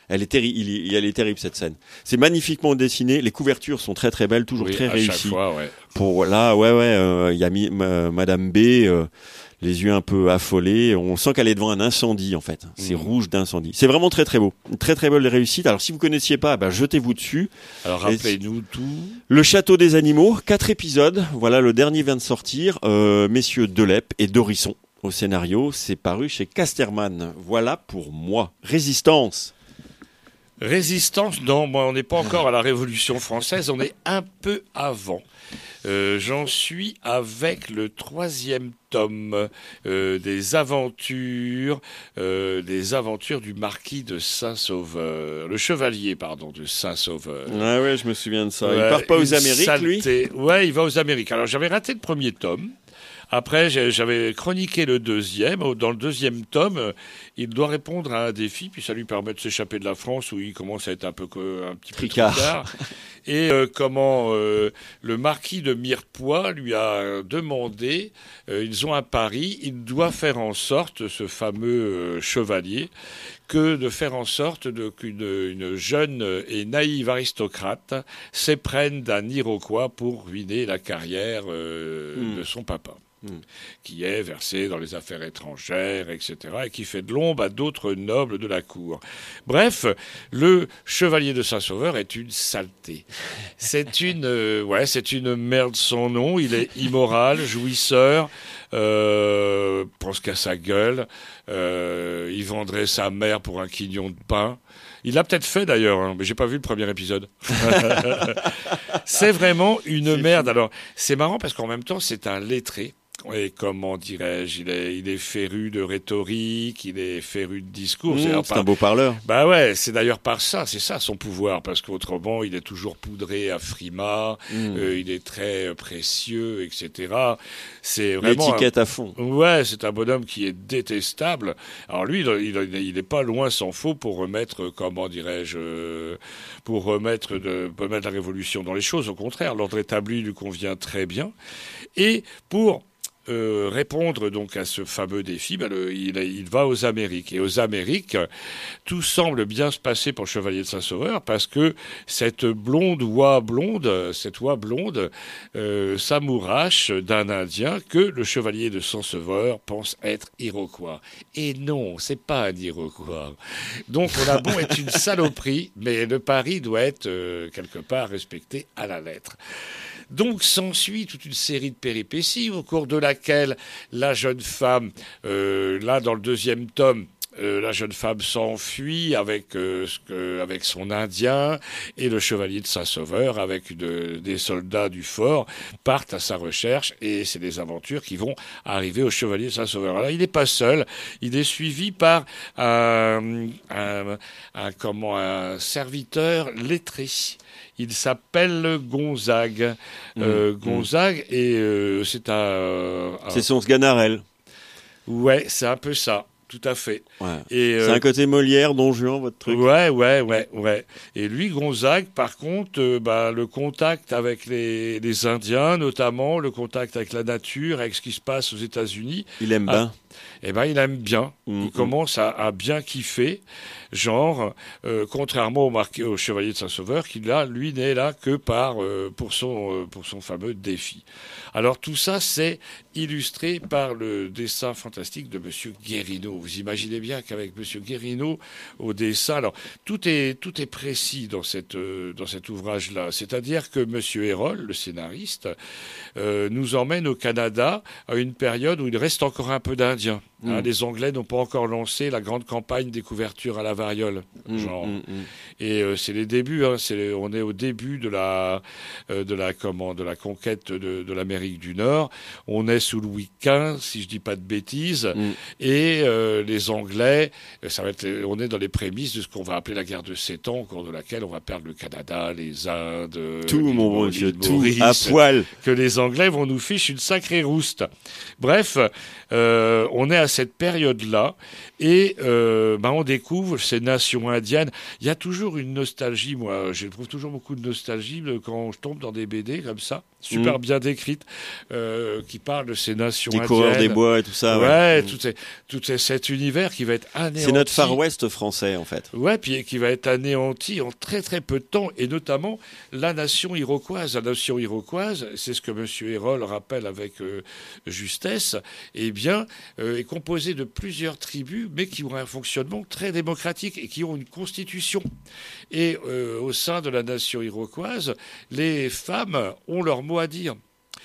Elle est terrible, il- elle est terrible cette scène. C'est magnifiquement dessiné, les couvertures sont très très belles, toujours Oui, très à réussies. chaque fois, ouais. Pour là, ouais, ouais, euh, il y a mi- ma- Madame B, euh, les yeux un peu affolés. On sent qu'elle est devant un incendie en fait. C'est Mhm. rouge d'incendie. C'est vraiment très très beau, une très très belle réussite. Alors si vous connaissiez pas, bah, jetez-vous dessus. Alors Et- rappelez-nous tout. Le Château des Animaux, quatre épisodes. Voilà, le dernier vient de sortir. Euh, messieurs Delep et Dorisson au scénario. C'est paru chez Casterman. Voilà pour moi. Résistance. Résistance, non, moi, on n'est pas encore à la Révolution française, on est un peu avant. Euh, j'en suis avec le troisième tome euh, des aventures, euh, des aventures du marquis de Saint-Sauveur, le chevalier, pardon, de Saint-Sauveur. Ouais, ouais, je me souviens de ça. Ouais, il part pas aux une Amériques, lui. saleté. Ouais, il va aux Amériques. Alors j'avais raté le premier tome. Après, j'ai- j'avais chroniqué le deuxième. Dans le deuxième tome, euh, il doit répondre à un défi, puis ça lui permet de s'échapper de la France, où il commence à être un peu co- un petit peu Tricard. tricard. Et euh, comment euh, le marquis de Mirepoix lui a euh, demandé, euh, ils ont un pari, il doit faire en sorte, ce fameux euh, chevalier, que de faire en sorte de- qu'une une jeune et naïve aristocrate s'éprenne d'un Iroquois pour ruiner la carrière euh, Mm. de son papa, Mm. qui est versé dans les affaires étrangères, et cetera, et qui fait de l'ombre à d'autres nobles de la cour. Bref, le chevalier de Saint-Sauveur est une saleté. C'est une, euh, ouais, c'est une merde son nom. Il est immoral, jouisseur, euh, pense qu'à sa gueule. Euh, il vendrait sa mère pour un quignon de pain. Il l'a peut-être fait d'ailleurs, hein, mais j'ai pas vu le premier épisode. C'est vraiment une C'est merde. Alors, c'est marrant parce qu'en même temps, c'est un lettré. Et comment dirais-je, il est, il est féru de rhétorique, il est féru de discours. Mmh, d'ailleurs c'est par- un beau parleur. Bah ouais, c'est d'ailleurs par ça, c'est ça son pouvoir, parce qu'autrement, il est toujours poudré à frima, Mmh. euh, il est très euh, précieux, et cetera. C'est vraiment... L'étiquette à fond. un- Ouais, c'est un bonhomme qui est détestable. Alors lui, il, il, il est pas loin s'en faut pour remettre, euh, comment dirais-je, euh, pour remettre, de, remettre la révolution dans les choses. Au contraire, l'ordre établi lui convient très bien. Et pour euh, répondre donc à ce fameux défi, ben le, il, il va aux Amériques. Et aux Amériques, tout semble bien se passer pour le Chevalier de Saint-Sauveur parce que cette blonde oie blonde, cette oie blonde, euh, s'amourache d'un Indien que le Chevalier de Saint-Sauveur pense être Iroquois. Et non, c'est pas un Iroquois. Donc on a beau être une saloperie, mais le pari doit être euh, quelque part respecté à la lettre. Donc s'ensuit toute une série de péripéties au cours de laquelle la jeune femme, euh, là dans le deuxième tome, euh, la jeune femme s'enfuit avec, euh, ce que, avec son Indien et le chevalier de Saint-Sauveur avec une, des soldats du fort partent à sa recherche et c'est des aventures qui vont arriver au chevalier de Saint-Sauveur. Alors il n'est pas seul, il est suivi par un, un, un, comment, un serviteur lettré. Il s'appelle Gonzague. Euh, Mmh. Gonzague, et euh, c'est un... un- C'est son Sganarelle. Ouais, c'est un peu ça, tout à fait. Ouais. Et, C'est euh, un côté Molière, Don Juan, votre truc. Ouais, ouais, ouais, ouais. Et lui, Gonzague, par contre, euh, bah, le contact avec les, les Indiens, notamment, le contact avec la nature, avec ce qui se passe aux États-Unis, Il aime Ah. bien. eh ben, il aime bien. Mhm. Il commence à, à bien kiffer. Genre, euh, contrairement au, marqué, au Chevalier de Saint-Sauveur, qui là, lui, n'est là que par, euh, pour, son, euh, pour son fameux défi. Alors, tout ça, c'est illustré par le dessin fantastique de Monsieur Guérino. Vous imaginez bien qu'avec Monsieur Guérino, au dessin, alors, tout est, tout est précis dans, cette, euh, dans cet ouvrage-là. C'est-à-dire que Monsieur Hérol, le scénariste, euh, nous emmène au Canada à une période où il reste encore un peu d'Indiens. Hein, Mm. les Anglais n'ont pas encore lancé la grande campagne des couvertures à la variole. Mmh, genre. mmh, mmh. Et euh, c'est les débuts. Hein, c'est les- on est au début de la, euh, de la, comment, de la conquête de, de l'Amérique du Nord. On est sous Louis quinze, si je dis pas de bêtises. Mm. Et euh, les Anglais, euh, ça va être, on est dans les prémices de ce qu'on va appeler la guerre de sept ans, au cours de laquelle on va perdre le Canada, les Indes, euh, Tout, l'île mon bon Mau- monsieur, l'île tout Maurice, à poil. que les Anglais vont nous ficher une sacrée rouste. Bref, euh, on est à cette période-là et euh, ben on découvre ces nations indiennes. Il y a toujours une nostalgie, moi, je trouve toujours beaucoup de nostalgie de- quand je tombe dans des B D comme ça, super Mm. bien décrites, euh, qui parlent de ces nations Les indiennes. coureurs des bois et tout ça. Ouais, Mm. toute, ces- toute ces- cette cet univers qui va être anéanti. C'est notre Far West français, en fait. Ouais, puis qui va être anéanti en très très peu de temps, et notamment la nation iroquoise. La nation iroquoise, c'est ce que M. Hérol rappelle avec euh, justesse, eh bien, euh, est composée de plusieurs tribus, mais qui ont un fonctionnement très démocratique et qui ont une constitution. Et euh, au sein de la nation iroquoise, les femmes ont leur mot à dire.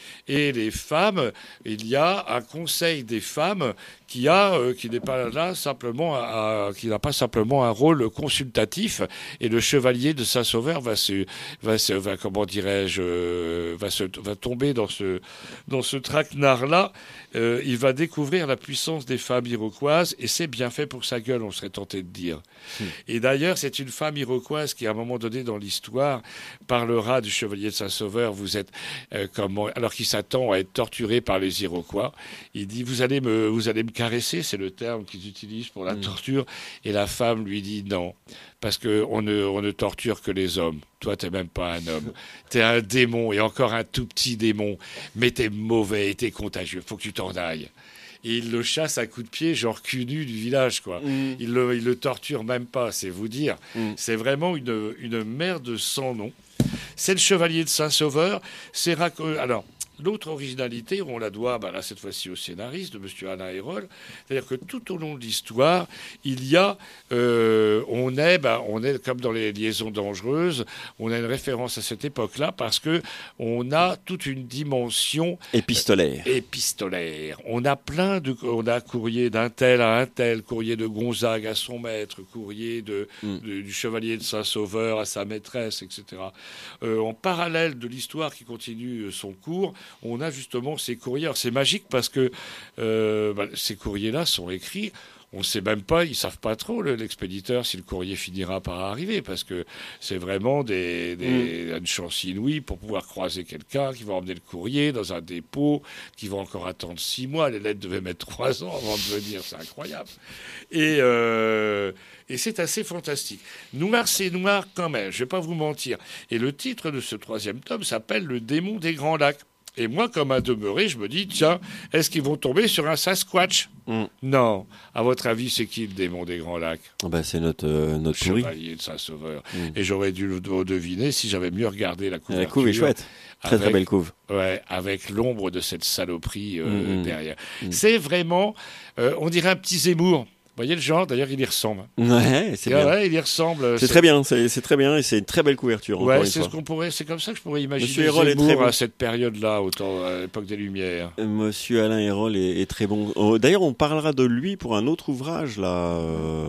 Et les femmes, il y a un conseil des femmes qui a, euh, qui n'est pas là simplement, à, à- qui n'a pas simplement un rôle consultatif. Et le chevalier de Saint-Sauveur va se, va se, va, comment dirais-je, euh, va se, va tomber dans ce, dans ce traquenard-là. Euh, il va découvrir la puissance des femmes iroquoises, et c'est bien fait pour sa gueule, on serait tenté de dire. Hmm. Et d'ailleurs, c'est une femme iroquoise qui, à un moment donné dans l'histoire, parlera du chevalier de Saint-Sauveur. Vous êtes euh, comment, alors qu'il s'attend à être torturé par les Iroquois, il dit vous allez me, vous allez me caresser, c'est le terme qu'ils utilisent pour la Mm. torture. Et la femme lui dit non, parce que on ne, on ne torture que les hommes. Toi, t'es même pas un homme, t'es un démon, et encore un tout petit démon, mais t'es mauvais et t'es contagieux. Faut que tu t'en ailles. Et il le chasse à coups de pied, genre cul nu du village, quoi. Mm. Il le, il le torture même pas, c'est vous dire. Mm. C'est vraiment une, une merde sans nom. C'est le chevalier de Saint-Sauveur. C'est rac- Alors, l'autre originalité, on la doit, bah là, cette fois-ci au scénariste, de M. Alain Hérol. C'est-à-dire que tout au long de l'histoire, il y a, euh, on est, bah, on est comme dans les liaisons dangereuses, on a une référence à cette époque-là parce que on a toute une dimension Épistolaire. épistolaire. On a plein de, on a courrier d'un tel à un tel, courrier de Gonzague à son maître, courrier de, Mm. de- du chevalier de Saint-Sauveur à sa maîtresse, et cetera. Euh, en parallèle de l'histoire qui continue euh, son cours, on a justement ces courriers. Alors, c'est magique parce que euh, bah, ces courriers-là sont écrits. On ne sait même pas, ils savent pas trop, le- l'expéditeur, si le courrier finira par arriver, parce que c'est vraiment des, des- une chance inouïe pour pouvoir croiser quelqu'un qui va emmener le courrier dans un dépôt, qui va encore attendre six mois. Les lettres devaient mettre trois ans avant de venir, c'est incroyable. Et, euh, et c'est assez fantastique. Noir, c'est noir quand même, je vais pas vous mentir. Et le titre de ce troisième tome s'appelle Le démon des Grands Lacs. Et moi, comme un demeuré, je me dis, tiens, est-ce qu'ils vont tomber sur un Sasquatch? Mm. Non. À votre avis, c'est qui le démon des Grands Lacs? Ah bah, c'est notre, euh, notre pourri. Chevalier de Saint-Sauveur. Mm. Et j'aurais dû le le deviner si j'avais mieux regardé la La couverture. couve est chouette. Très très Avec- belle couve. Ouais, avec l'ombre de cette saloperie euh, Mm, mm. derrière. Mm. C'est vraiment, euh, on dirait un petit Zemmour. Vous voyez le genre? D'ailleurs, il y ressemble. Ouais, c'est Ah bien. ouais, il y ressemble. C'est très bien, c'est c'est très bien et c'est une très belle couverture. Ouais, encore une c'est fois. ce qu'on pourrait. C'est comme ça que je pourrais imaginer Monsieur Hérol est Zemmour très bon. à cette période-là, autant à l'époque des Lumières. Euh, Monsieur Alain Hérol est, est très bon. Oh, d'ailleurs, on parlera de lui pour un autre ouvrage là, euh,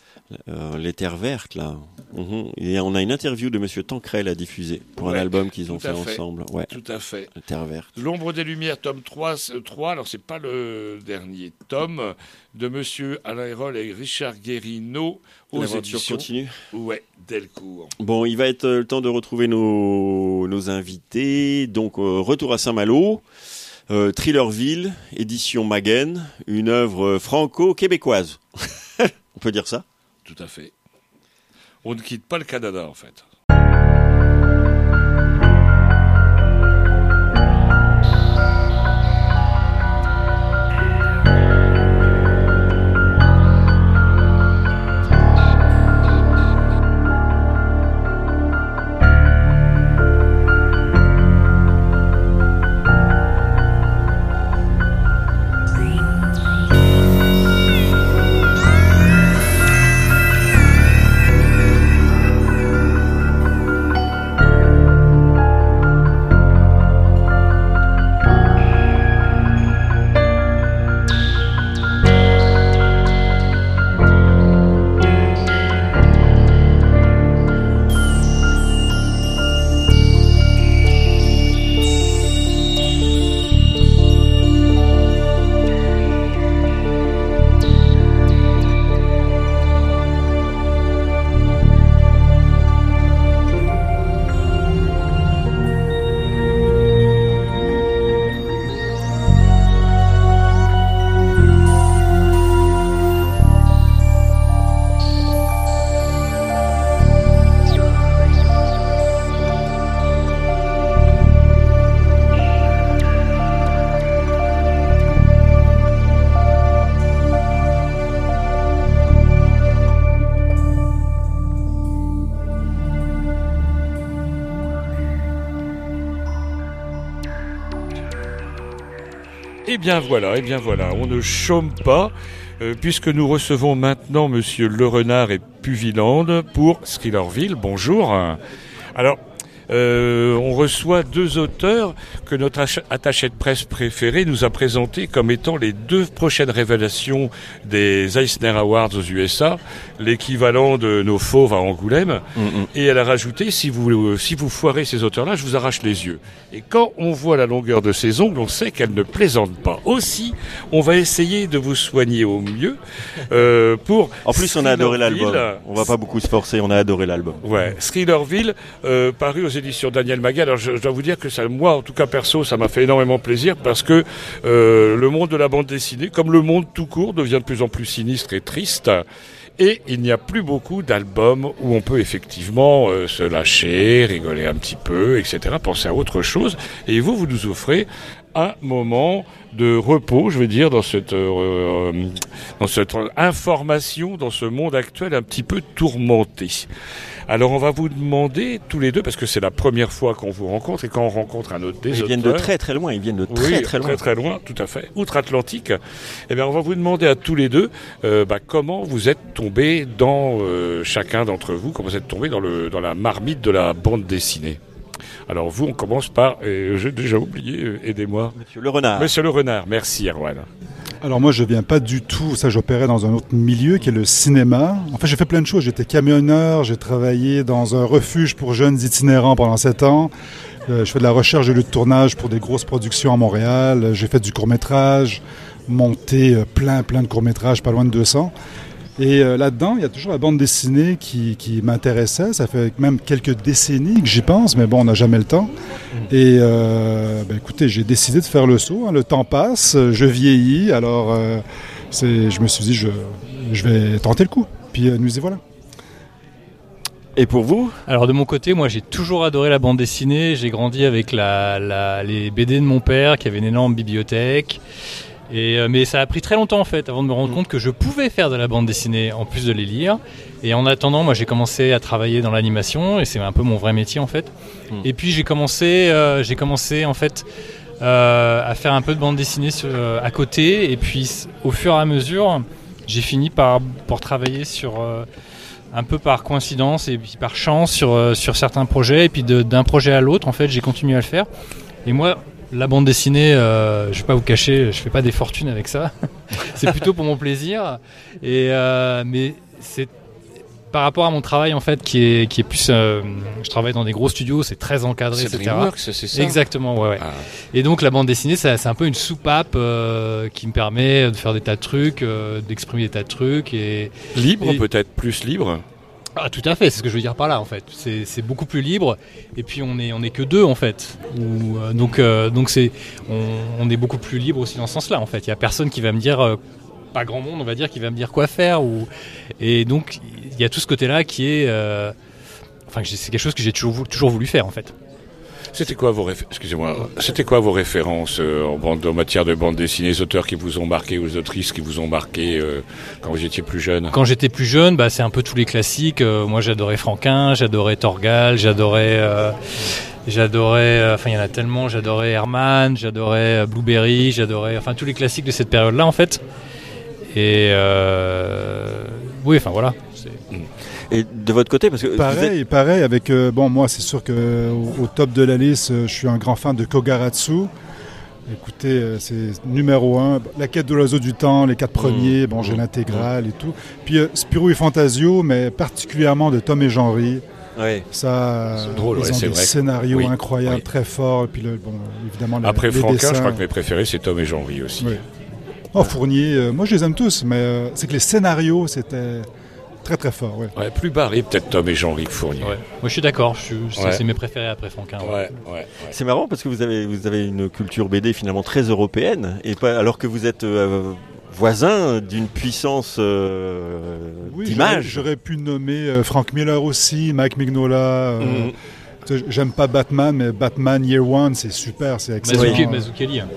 euh, Les Terres Vertes là. Mhm. Et on a une interview de Monsieur Tancrel à diffuser pour Ouais, un album qu'ils ont tout fait, à fait. ensemble. Ouais, Tout à fait. Les Terres Vertes. L'ombre des Lumières, tome trois, c'est- trois, alors c'est pas le dernier tome, de Monsieur Alain Hérol et Richard Guérino aux L'aventure éditions. continue. Ouais, Delcourt. Bon, il va être euh, le temps de retrouver nos, nos invités. Donc, euh, retour à Saint-Malo, euh, Thrillerville, édition Maguen, une œuvre franco-québécoise. On peut dire ça? Tout à fait. On ne quitte pas le Canada, en fait. Thank Eh bien voilà, eh bien voilà, on ne chôme pas, euh, puisque nous recevons maintenant Monsieur Le Renard et Puviland pour Schillerville. Bonjour. Alors, euh, on reçoit deux auteurs que notre ach- attaché de presse préféré nous a présentés comme étant les deux prochaines révélations des Eisner Awards aux U S A, l'équivalent de nos fauves à Angoulême. Mm-hmm. Et elle a rajouté, si vous, si vous foirez ces auteurs-là, je vous arrache les yeux. Et quand on voit la longueur de ses ongles, on sait qu'elle ne plaisante pas. Aussi, on va essayer de vous soigner au mieux euh, pour... En plus, on a adoré l'album. Schillerville. On va pas beaucoup se forcer, on a adoré l'album. Ouais, Schillerville, euh, paru aux éditions Daniel Magal. Alors, je, je dois vous dire que ça, moi, en tout cas perso, ça m'a fait énormément plaisir parce que euh, le monde de la bande dessinée, comme le monde tout court, devient de plus en plus sinistre et triste. Et il n'y a plus beaucoup d'albums où on peut effectivement euh, se lâcher, rigoler un petit peu, et cetera, penser à autre chose. Et vous, vous nous offrez un moment de repos, je veux dire, dans cette, euh, dans cette information, dans ce monde actuel un petit peu tourmenté. Alors on va vous demander tous les deux, parce que c'est la première fois qu'on vous rencontre, et quand on rencontre un autre des Ils auteurs... viennent de très très loin, ils viennent de très oui, très loin. très très loin, tout à fait, outre-Atlantique. Eh bien, on va vous demander à tous les deux euh, bah, comment vous êtes tombés dans euh, chacun d'entre vous, comment vous êtes tombés dans le dans la marmite de la bande dessinée. Alors vous, on commence par, euh, j'ai déjà oublié, euh, aidez-moi. Monsieur Le Renard. Monsieur Le Renard, merci Erwan. Alors moi, je viens pas du tout, ça j'opérais dans un autre milieu qui est le cinéma. En fait, j'ai fait plein de choses. J'étais camionneur, j'ai travaillé dans un refuge pour jeunes itinérants pendant sept ans. Euh, je fais de la recherche de lieux de tournage pour des grosses productions à Montréal. J'ai fait du court-métrage, monté euh, plein, plein de courts-métrages, pas loin de deux cents. Et euh, là-dedans, il y a toujours la bande dessinée qui, qui m'intéressait. Ça fait même quelques décennies que j'y pense, mais bon, on n'a jamais le temps. Et euh, ben, écoutez, j'ai décidé de faire le saut. Hein. Le temps passe, je vieillis, alors euh, c'est, je me suis dit, je, je vais tenter le coup. Puis euh, nous y voilà. Et pour vous? Alors de mon côté, moi j'ai toujours adoré la bande dessinée. J'ai grandi avec la, la, les B D de mon père qui avait une énorme bibliothèque. Et, euh, mais ça a pris très longtemps en fait avant de me rendre compte que je pouvais faire de la bande dessinée en plus de les lire. Et en attendant, moi j'ai commencé à travailler dans l'animation et c'est un peu mon vrai métier en fait. Mm. Et puis j'ai commencé, euh, j'ai commencé en fait euh, à faire un peu de bande dessinée sur, euh, à côté. Et puis au fur et à mesure, j'ai fini par, par travailler sur euh, un peu par coïncidence et puis par chance sur, euh, sur certains projets. Et puis de, d'un projet à l'autre, en fait, j'ai continué à le faire. Et moi, la bande dessinée, euh, je vais pas vous cacher, je fais pas des fortunes avec ça. C'est plutôt pour mon plaisir. Et euh, mais c'est par rapport à mon travail en fait, qui est qui est plus, euh, je travaille dans des gros studios, c'est très encadré, c'est et cetera. DreamWorks, c'est ça. Exactement, ouais, ouais. Ah. Et donc la bande dessinée, ça, c'est un peu une soupape euh, qui me permet de faire des tas de trucs, euh, d'exprimer des tas de trucs et Libre, et- peut-être plus libre. Ah, tout à fait, c'est ce que je veux dire par là en fait. C'est, c'est beaucoup plus libre et puis on est on est que deux en fait. Ou, euh, donc euh, donc c'est on, on est beaucoup plus libre aussi dans ce sens-là en fait. Il y a personne qui va me dire euh, pas grand monde on va dire qui va me dire quoi faire ou et donc il y a tout ce côté-là qui est euh, enfin c'est quelque chose que j'ai toujours voulu, toujours voulu faire en fait. C'était quoi vos réf... excusez-moi, c'était quoi vos références euh, en, bande, en matière de bande dessinée, les auteurs qui vous ont marqué ou les autrices qui vous ont marqué euh, quand vous étiez plus jeune? Quand j'étais plus jeune, bah, c'est un peu tous les classiques. Euh, moi, j'adorais Franquin, j'adorais Torgal, j'adorais, euh, j'adorais. euh, Enfin, il y en a tellement. J'adorais Herman, j'adorais euh, Blueberry, j'adorais. Enfin, tous les classiques de cette période-là, en fait. Et euh, oui, enfin voilà. C'est... Et de votre côté, parce que vous Pareil, êtes- pareil. Avec euh, bon, moi, c'est sûr que au, au top de la liste, euh, je suis un grand fan de Kogaratsu. Écoutez, euh, c'est numéro un. La quête de l'oiseau du temps, les quatre premiers. Bon, j'ai l'intégrale et tout. Puis euh, Spirou et Fantasio, mais particulièrement de Tom et Jean-Ry. Ouais. Ça, C'est drôle, ils ouais, ont c'est des vrai. scénarios Oui, incroyables, oui. très forts. Et puis, le, bon, évidemment, les, Après les Franquin, dessins. je crois que mes préférés, c'est Tom et Jean-Ry aussi. Oui. Oh, Fournier, euh, moi je les aime tous, mais euh, c'est que les scénarios, c'était très très fort. Ouais. Ouais, plus barré peut-être Tom et Jean-Ry que Fournier. Ouais. Moi, je suis d'accord. Je suis, c'est, Ouais. c'est mes préférés après Franquin. ouais. Ouais, ouais, ouais. C'est marrant parce que vous avez, vous avez une culture B D finalement très européenne, et pas, alors que vous êtes euh, voisin d'une puissance euh, Oui, d'image. j'aurais, j'aurais pu nommer euh, Frank Miller aussi, Mike Mignola. euh, Mhm. tu sais, J'aime pas Batman, mais Batman Year One, c'est super, c'est excellent. Mazzucchelli, Mazzucchelli, hein.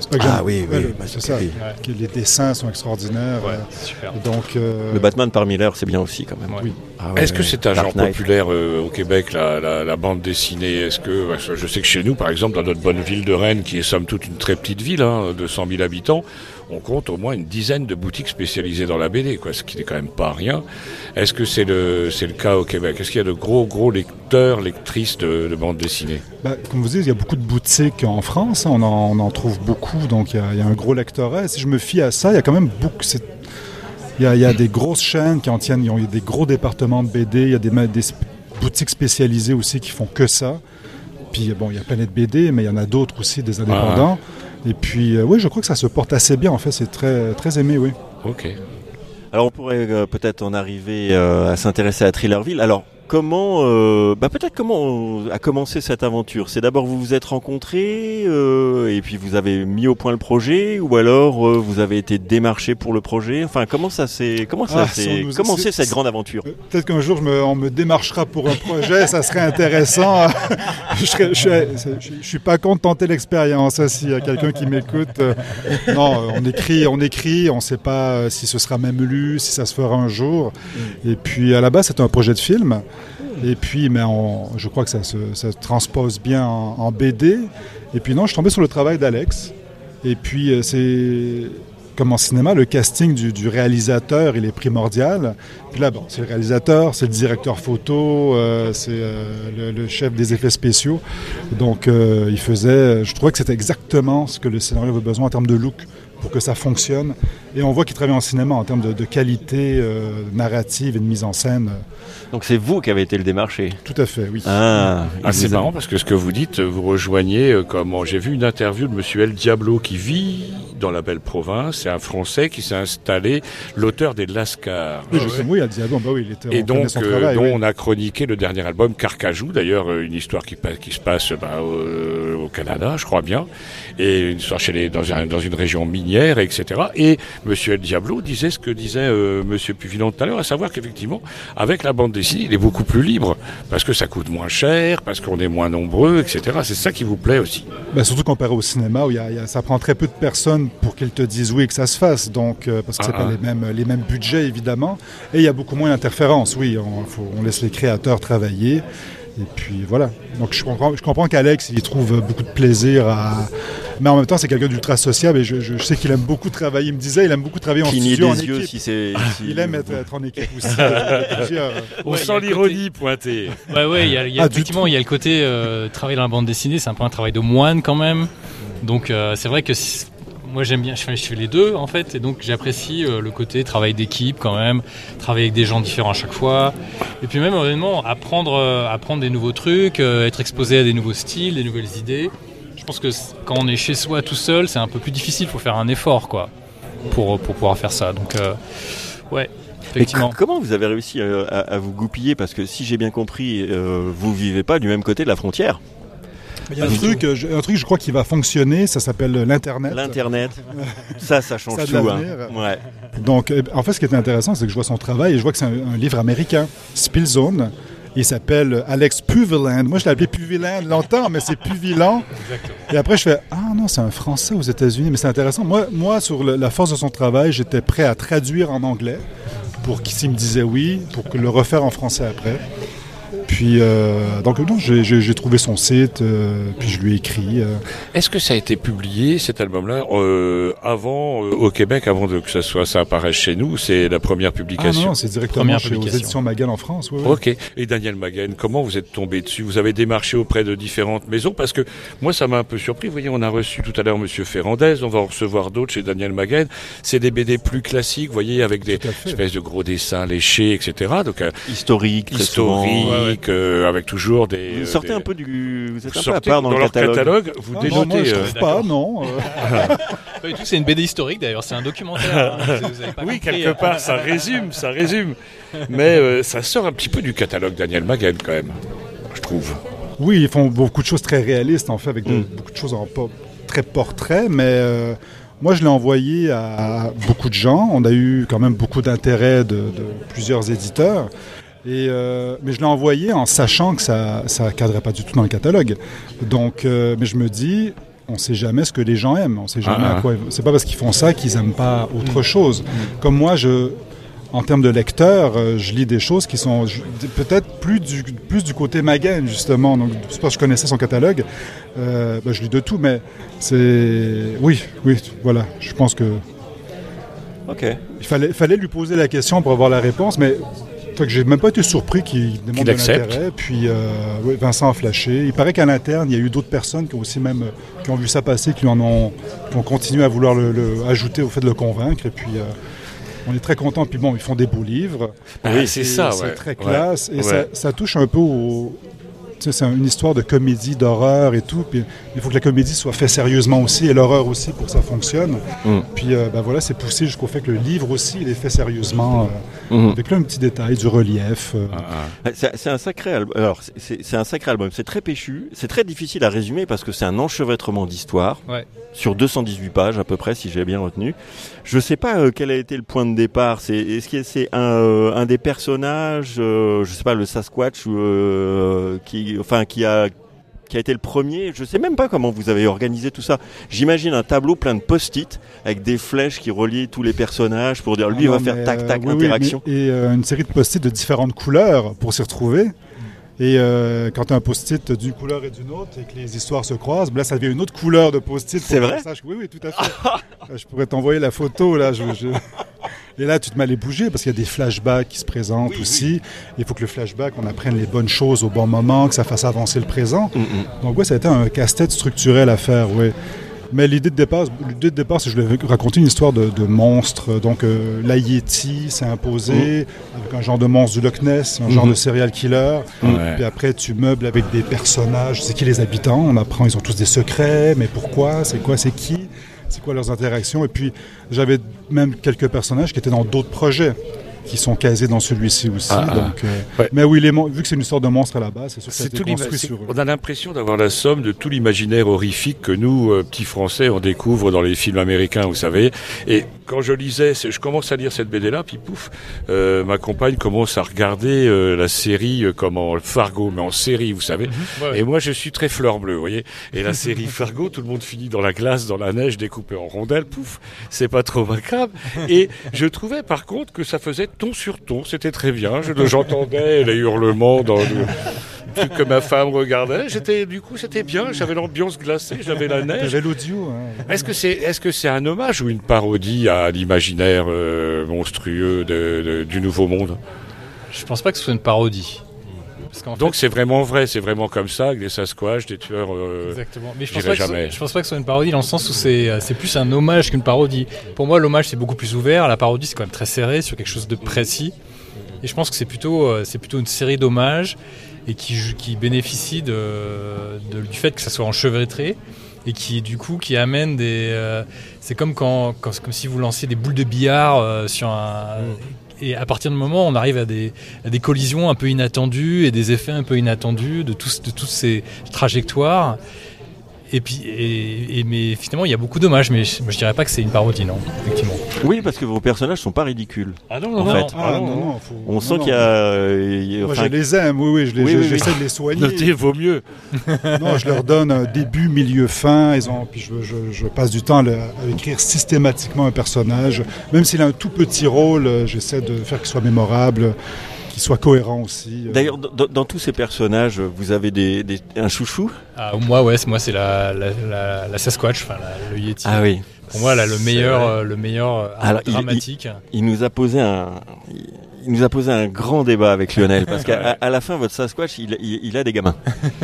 C'est pas que Ah j'aime- oui, oui, ouais, le- bah, c'est c'est ça. oui. Ouais. Que les dessins sont extraordinaires. Ouais, euh, c'est super. donc, euh, Le Batman par Miller, c'est bien aussi quand même. Ouais. oui. Ah ouais, Est-ce que ouais. c'est un Dark genre Knight. populaire euh, au Québec, la, la, la bande dessinée? Est-ce que parce que je sais que chez nous, par exemple, dans notre bonne ville de Rennes, qui est somme toute une très petite ville, hein, de cent mille habitants, on compte au moins une dizaine de boutiques spécialisées dans la B D, quoi, ce qui n'est quand même pas rien. Est-ce que c'est le c'est le cas au Québec? Est-ce qu'il y a de gros gros lecteurs, lectrices de, de bande dessinée? Ben, comme vous dites, il y a beaucoup de boutiques en France, hein, on, en, on en trouve beaucoup, donc il y, a, il y a un gros lectorat. Et si je me fie à ça, il y a quand même beaucoup. c'est- Il y, a, il y a des grosses chaînes qui en tiennent, ils ont- il y a des gros départements de B D, il y a des, ma- des sp- boutiques spécialisées aussi qui font que ça. Puis bon, il y a Planète B D, mais il y en a d'autres aussi, des indépendants. Et puis, euh, oui, je crois que ça se porte assez bien, en fait, c'est très, très aimé, oui. Ok. Alors on pourrait euh, peut-être en arriver euh, à s'intéresser à Thrillerville. Alors comment, euh, bah peut-être comment a commencé cette aventure? C'est d'abord vous vous êtes rencontrés euh, et puis vous avez mis au point le projet, ou alors euh, vous avez été démarché pour le projet. Enfin comment ça s'est comment ça Ah, si s'est on nous- commencé c'est- cette grande aventure? Euh, Peut-être qu'un jour, je me- on me démarchera pour un projet, ça serait intéressant. je, serais- je, suis- je, je suis pas contre tenter l'expérience, hein, s'il y a quelqu'un qui m'écoute. euh, non, euh, on écrit, on écrit, on ne sait pas euh, si ce sera même lu, si ça se fera un jour. Et puis, à la base, c'était un projet de film. Et puis, mais on- je crois que ça se, ça se transpose bien en, en B D. Et puis, non, je suis tombé sur le travail d'Alex. Et puis, euh, c'est... Comme en cinéma, le casting du, du réalisateur, il est primordial. Puis là, bon, c'est le réalisateur, c'est le directeur photo, euh, c'est euh, le, le chef des effets spéciaux. Donc, euh, il faisait... Je trouvais que c'était exactement ce que le scénario avait besoin en termes de look pour que ça fonctionne. Et on voit qu'il travaille en cinéma en termes de, de qualité euh, narrative et de mise en scène. Donc c'est vous qui avez été le démarché. Tout à fait, oui. Ah, Ah, il c'est vous a- marrant parce que ce que vous dites, vous rejoignez euh, comment j'ai vu une interview de Monsieur El Diablo qui vit dans la belle province. C'est un Français qui s'est installé, l'auteur des Lascars. Oui, je sais, oui, à Diablo, bah oui, il était, Et on connaît donc, son euh, travail, dont oui. on a chroniqué le dernier album Carcajou, d'ailleurs euh, une histoire qui, pa- qui se passe bah, au, au Canada, je crois bien, et une histoire chez les, dans, un- dans une région minière, et cetera. Et Monsieur El Diablo disait ce que disait euh, Monsieur Puvillan tout à l'heure, à savoir qu'effectivement, avec la bande dessinée, il est beaucoup plus libre, parce que ça coûte moins cher, parce qu'on est moins nombreux, et cetera. C'est ça qui vous plaît aussi. Ben, surtout comparé au cinéma, où il y a, il y a- ça prend très peu de personnes pour qu'ils te disent oui et que ça se fasse. Donc, euh, parce que Ah, c'est pas ah. les mêmes, les mêmes budgets, évidemment. Et il y a beaucoup moins d'interférences. Oui, on, faut- on laisse les créateurs travailler. Et puis voilà. Donc je comprends, je comprends qu'Alex, il trouve beaucoup de plaisir à... Mais en même temps, c'est quelqu'un d'ultra sociable et je, je- je sais qu'il aime beaucoup travailler. Il me disait, il aime beaucoup travailler en Cligner studio, en des yeux équipe. si c'est. si- Il aime être, être en équipe aussi. avec plusieurs, euh, On Ouais, il y a sent le l'ironie pointée. Ouais, ouais, il y a, il y a Ah, du effectivement, il y a le côté euh, travailler dans la bande dessinée, c'est un peu un travail de moine quand même. Donc euh, c'est vrai que si- moi j'aime bien, je fais, je fais les deux en fait, et donc j'apprécie euh, le côté travail d'équipe quand même, travailler avec des gens différents à chaque fois, et puis même honnêtement apprendre, euh, apprendre des nouveaux trucs, euh, être exposé à des nouveaux styles, des nouvelles idées. Je pense que c- quand on est chez soi tout seul, c'est un peu plus difficile, il faut faire un effort quoi, pour, pour pouvoir faire ça. Donc euh, ouais. Mais Effectivement. co- comment vous avez réussi euh, à, à vous goupiller? Parce que si j'ai bien compris, euh, vous vivez pas du même côté de la frontière. Il y a un truc, euh, je- un truc, je crois, qui va fonctionner. Ça s'appelle l'Internet. L'internet, ça, ça change Ça a de tout. Hein. l'avenir. Ouais. Donc, euh, en fait, ce qui est intéressant, c'est que je vois son travail et je vois que c'est un, un livre américain, Spillzone. Il s'appelle Alex Puviland. Moi, je l'ai appelé Puviland longtemps, mais c'est Puviland. Et après, je fais ah non, c'est un Français aux États-Unis, mais c'est intéressant. Moi, moi, sur le- la force de son travail, j'étais prêt à traduire en anglais pour qu'il s'il me disait oui, pour que le refaire en français après. Puis, euh, donc, non, j'ai, j'ai- j'ai trouvé son site, euh, puis je lui ai écrit. euh. Est-ce que ça a été publié, cet album-là, euh, avant, euh, au Québec, avant de, que ça, soit, ça apparaisse chez nous? C'est la première Ah publication. non, non, c'est directement Première chez, aux publication. éditions Magal en France. Oui, oui. Ok. Et Daniel Maguen, comment vous êtes tombé dessus? Vous avez démarché auprès de différentes maisons? Parce que moi, ça m'a un peu surpris. Vous voyez, on a reçu tout à l'heure Monsieur Ferrandez, on va en recevoir d'autres chez Daniel Maguen. C'est des B D plus classiques, vous voyez, avec des Tout à fait. espèces de gros dessins léchés, et cetera. Donc, euh, Historique, très souvent. historique, euh, avec toujours des... Vous sortez des- un peu du. Vous êtes vous un peu à sortez part dans, le leur catalogue. vous Ah, non, dénotez... moi, je euh, trouve pas, non. euh. Pas du tout, c'est une B D historique d'ailleurs, c'est un documentaire. hein, vous- vous avez pas Oui, compris, quelque euh. part, ça résume, ça résume. Mais euh, ça sort un petit peu du catalogue Daniel Maguen, quand même, je trouve. Oui, ils font beaucoup de choses très réalistes, en fait, avec de- Mm. beaucoup de choses en po- très portrait, mais euh, moi, je l'ai envoyé à beaucoup de gens. On a eu quand même beaucoup d'intérêt de, de plusieurs éditeurs. Et, euh, mais je l'ai envoyé en sachant que ça ne cadrait pas du tout dans le catalogue. Donc, euh, mais je me dis, on sait jamais ce que les gens aiment. On sait jamais Ah, à quoi. C'est pas parce qu'ils font ça qu'ils aiment pas autre chose. Comme moi, je, en termes de lecteur, euh, je lis des choses qui sont je- peut-être plus du plus du côté Maguen justement. Donc c'est parce que je connaissais son catalogue. Euh, ben, je lis de tout, mais c'est oui, oui, voilà. Je pense que Ok. il fallait, fallait lui poser la question pour avoir la réponse, mais fait que j'ai même pas été surpris qu'il demande Qu'il de accepte. l'intérêt. Puis euh, oui, Vincent a flashé. Il paraît qu'à l'interne, il y a eu d'autres personnes qui ont aussi même euh, qui ont vu ça passer, qui lui en ont, qui ont continué à vouloir le, le- ajouter au fait de le convaincre. Et puis euh, on est très content. Puis bon, ils font des beaux livres. Oui, c'est ça, C'est ouais. très classe et Ouais. ça, ça touche un peu au. Tu sais, c'est une histoire de comédie, d'horreur et tout. Puis il faut que la comédie soit faite sérieusement aussi et l'horreur aussi pour que ça fonctionne. Mm. Puis euh, ben voilà, c'est poussé jusqu'au fait que le livre aussi, il est fait sérieusement. euh, Mhm. avec plein de petits détails, du relief. euh. Ah, ah. C'est c'est un sacré album. Alors, c'est c'est un sacré album. C'est très péchu. C'est très difficile à résumer parce que c'est un enchevêtrement d'histoires. Ouais. Sur deux cent dix-huit pages à peu près, si j'ai bien retenu. Je sais pas euh, quel a été le point de départ. C'est est-ce que c'est un, euh, un des personnages, euh, je sais pas, le Sasquatch, euh, qui, enfin, qui a qui a été le premier. Je sais même pas comment vous avez organisé tout ça. J'imagine un tableau plein de post-it avec des flèches qui relient tous les personnages pour dire lui Ah il va non, faire mais, tac euh, tac oui, oui, interaction. mais- et euh, une série de post-it de différentes couleurs pour s'y retrouver. Et euh, quand tu as un post-it d'une couleur et d'une autre et que les histoires se croisent, ben là ça devient une autre couleur de post-it. pour C'est que vrai? tu saches- Oui, oui, tout à fait. Euh, je pourrais t'envoyer la photo là. Je, je- Et là, tu te mets à les bouger parce qu'il y a des flashbacks qui se présentent Oui, aussi. Il faut que le flashback, on apprenne les bonnes choses au bon moment, que ça fasse avancer le présent. Mm, mm. Donc oui, ça a été un casse-tête structurel à faire, oui. Mais l'idée de départ, l'idée de départ, c'est que je voulais raconter une histoire de, de monstre. Donc euh, la Yeti s'est imposée avec un genre de monstre du Loch Ness, un genre Mhm. de serial killer. Ouais. Puis après, tu meubles avec des personnages. C'est qui les habitants? On apprend, ils ont tous des secrets. Mais pourquoi? C'est quoi? C'est qui? C'est quoi leurs interactions? Et puis, j'avais même quelques personnages qui étaient dans d'autres projets qui sont casés dans celui-ci aussi. Ah, ah. donc, euh, Ouais. Mais oui, les mon- vu que c'est une histoire de monstre à la base, c'est sûr que ça a C'est été tout l'ima- construit c'est- sur eux. on a l'impression d'avoir la somme de tout l'imaginaire horrifique que nous, euh, petits Français, on découvre dans les films américains, vous savez. Et quand je lisais, c'est- je commence à lire cette B D-là, puis pouf, euh, ma compagne commence à regarder euh, la série euh, comment Fargo, mais en série, vous savez. Ouais. Et moi, je suis très fleur bleue, vous voyez. Et la série Fargo, tout le monde finit dans la glace, dans la neige, découpé en rondelles, pouf, c'est pas trop macabre. Et je trouvais par contre que ça faisait ton sur ton, c'était très bien. Je- J'entendais les hurlements dans le truc que ma femme regardait. J'étais, du coup, c'était bien. J'avais l'ambiance glacée, j'avais la neige. J'avais l'audio. hein. Est-ce que c'est, est-ce que c'est un hommage ou une parodie à l'imaginaire euh, monstrueux de- de- du Nouveau Monde? Je pense pas que ce soit une parodie. Parce qu'en Donc fait, c'est vraiment vrai, c'est vraiment comme ça, avec des Sasquatch, des tueurs. euh, exactement. Mais je pense, j'irai pas que ce- jamais. je pense pas que ce soit une parodie dans le sens où c'est euh, c'est plus un hommage qu'une parodie. Pour moi, l'hommage c'est beaucoup plus ouvert. La parodie c'est quand même très serré sur quelque chose de précis. Et je pense que c'est plutôt euh, c'est plutôt une série d'hommages et qui ju- qui bénéficie de, de- du fait que ça soit enchevêtré et qui du coup qui amène des euh, c'est comme quand, quand comme si vous lanciez des boules de billard euh, sur un et à partir du moment où on arrive à des, à des collisions un peu inattendues et des effets un peu inattendus de, tous, de toutes ces trajectoires. Et puis, et, et- mais finalement, il y a beaucoup d'hommages, mais je, je dirais pas que c'est une parodie, non, effectivement. Oui, parce que vos personnages sont pas ridicules. Ah non, En non, fait. non. Ah non, non, faut- On non, sent non. qu'il y a, euh, il y a- Moi, enfin, je les aime, oui, oui, je les- Oui, je- oui, oui. j'essaie de les soigner. Notez vaut mieux. Non, je leur donne un début, milieu, fin. Ils ont, puis je, je- je passe du temps à, le- à écrire systématiquement un personnage. Même s'il a un tout petit rôle, euh, j'essaie de faire qu'il soit mémorable, qu'il soit cohérent aussi. euh. D'ailleurs, dans, dans tous ces personnages, vous avez des, des- un chouchou? Ah, moi, ouais, c'est- moi, c'est la, la, la, la Sasquatch, enfin, la- le Yeti. Ah oui. Pour moi, là, le C'est meilleur, vrai. euh, le meilleur euh, Alors, il- dramatique. Il nous a posé un, il, il nous a posé un grand débat avec Lionel parce qu'à à la fin, votre Sasquatch, il, il, il a des gamins.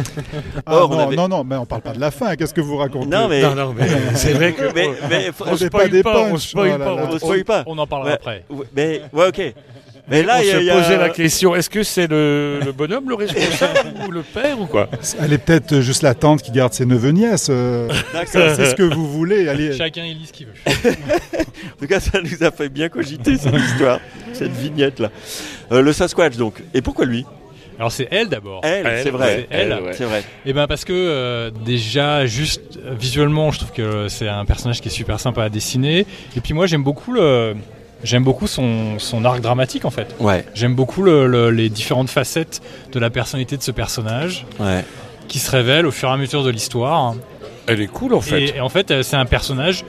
Ah, Or, on non, avait- non, non, mais on parle pas de la fin. Qu'est-ce que vous racontez? Non, mais, Non, non, mais c'est vrai que. mais, mais, faut- On se n'est pas spoil des pas, on punchs. se spoil Oh là pas, là. on se spoil pas. On en parlera Ouais. après. Ouais, mais, ouais, ok. Mais là, on il y a, se il y a- posait la question, est-ce que c'est le, le bonhomme le responsable ou le père ou quoi? Elle est peut-être juste la tante qui garde ses neveux-nièces. euh, D'accord. c'est ce que vous voulez. Allez. Chacun il lit ce qu'il veut. En tout cas, ça nous a fait bien cogiter cette histoire, cette vignette-là. Euh, le Sasquatch, donc. Et pourquoi lui? Alors, c'est elle d'abord. Elle, Elle, c'est vrai. c'est elle, ouais. C'est vrai. Eh ben parce que euh, déjà juste euh, visuellement, je trouve que c'est un personnage qui est super sympa à dessiner. Et puis moi, j'aime beaucoup le, j'aime beaucoup son, son arc dramatique en fait. Ouais, J'aime beaucoup le- le- les différentes facettes de la personnalité de ce personnage ouais. qui se révèlent au fur et à mesure de l'histoire. Elle est cool en fait. Et, et en fait, euh, c'est un personnage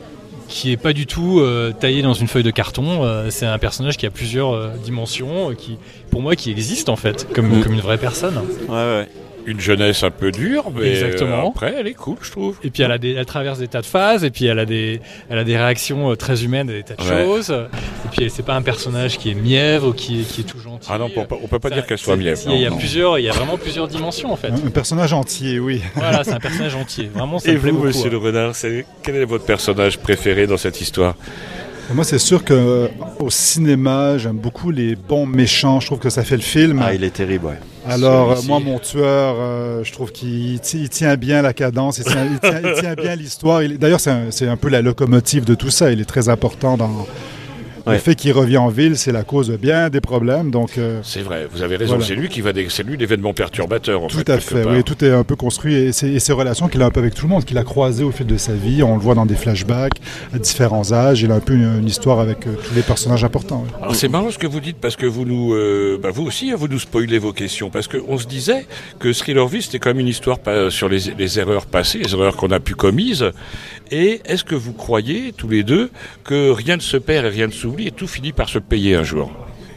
qui est pas du tout euh, taillé dans une feuille de carton. Euh, c'est un personnage qui a plusieurs euh, dimensions, euh, qui, pour moi, qui existe en fait, comme, Mm. comme une vraie personne. Ouais, ouais. Une jeunesse un peu dure, mais Exactement. euh, après, elle est cool, je trouve. Et puis elle, a des, elle traverse des tas de phases, et puis elle a des, elle a des réactions euh, très humaines à des tas de Ouais. choses. Et puis c'est pas un personnage qui est mièvre ou qui est, qui est tout gentil. Ah non, on peut- on peut pas Ça- dire qu'elle soit c'est- mièvre. si, Il y a non, non. plusieurs, il y a vraiment plusieurs dimensions en fait. Un, un personnage entier, oui. Voilà, c'est un personnage entier. Vraiment, ça Et me plaît vous, beaucoup. monsieur hein. le renard, c'est- quel est votre personnage préféré dans cette histoire? Et moi, c'est sûr que euh, au cinéma, j'aime beaucoup les bons méchants. Je trouve que ça fait le film. Ah, il est terrible, ouais. Alors, euh, Celui-ci. moi, mon tueur, euh, je trouve qu'il ti- il tient bien la cadence, il tient, il tient- il tient bien l'histoire. Il- D'ailleurs, c'est un, c'est un peu la locomotive de tout ça. Il est très important dans le Ouais. fait qu'il revient en ville. C'est la cause de bien des problèmes. Donc, euh, C'est vrai, vous avez raison, Voilà. c'est lui qui va, dé- c'est lui l'événement perturbateur en tout fait. à quelque fait. part. Oui, tout est un peu construit. Et, c'est- et ces relations qu'il a un peu avec tout le monde, qu'il a croisées au fil de sa vie. On le voit dans des flashbacks à différents âges. Il a un peu une, une histoire avec euh, tous les personnages importants. oui. Alors c'est marrant ce que vous dites parce que vous nous, euh, bah, vous aussi, hein, vous nous spoilez vos questions parce qu'on se disait que Thrillerville c'était quand même une histoire pas- sur les, les erreurs passées, les erreurs qu'on a pu commises. Et est-ce que vous croyez tous les deux que rien ne se perd et rien ne s'oublie et tout finit par se payer un jour?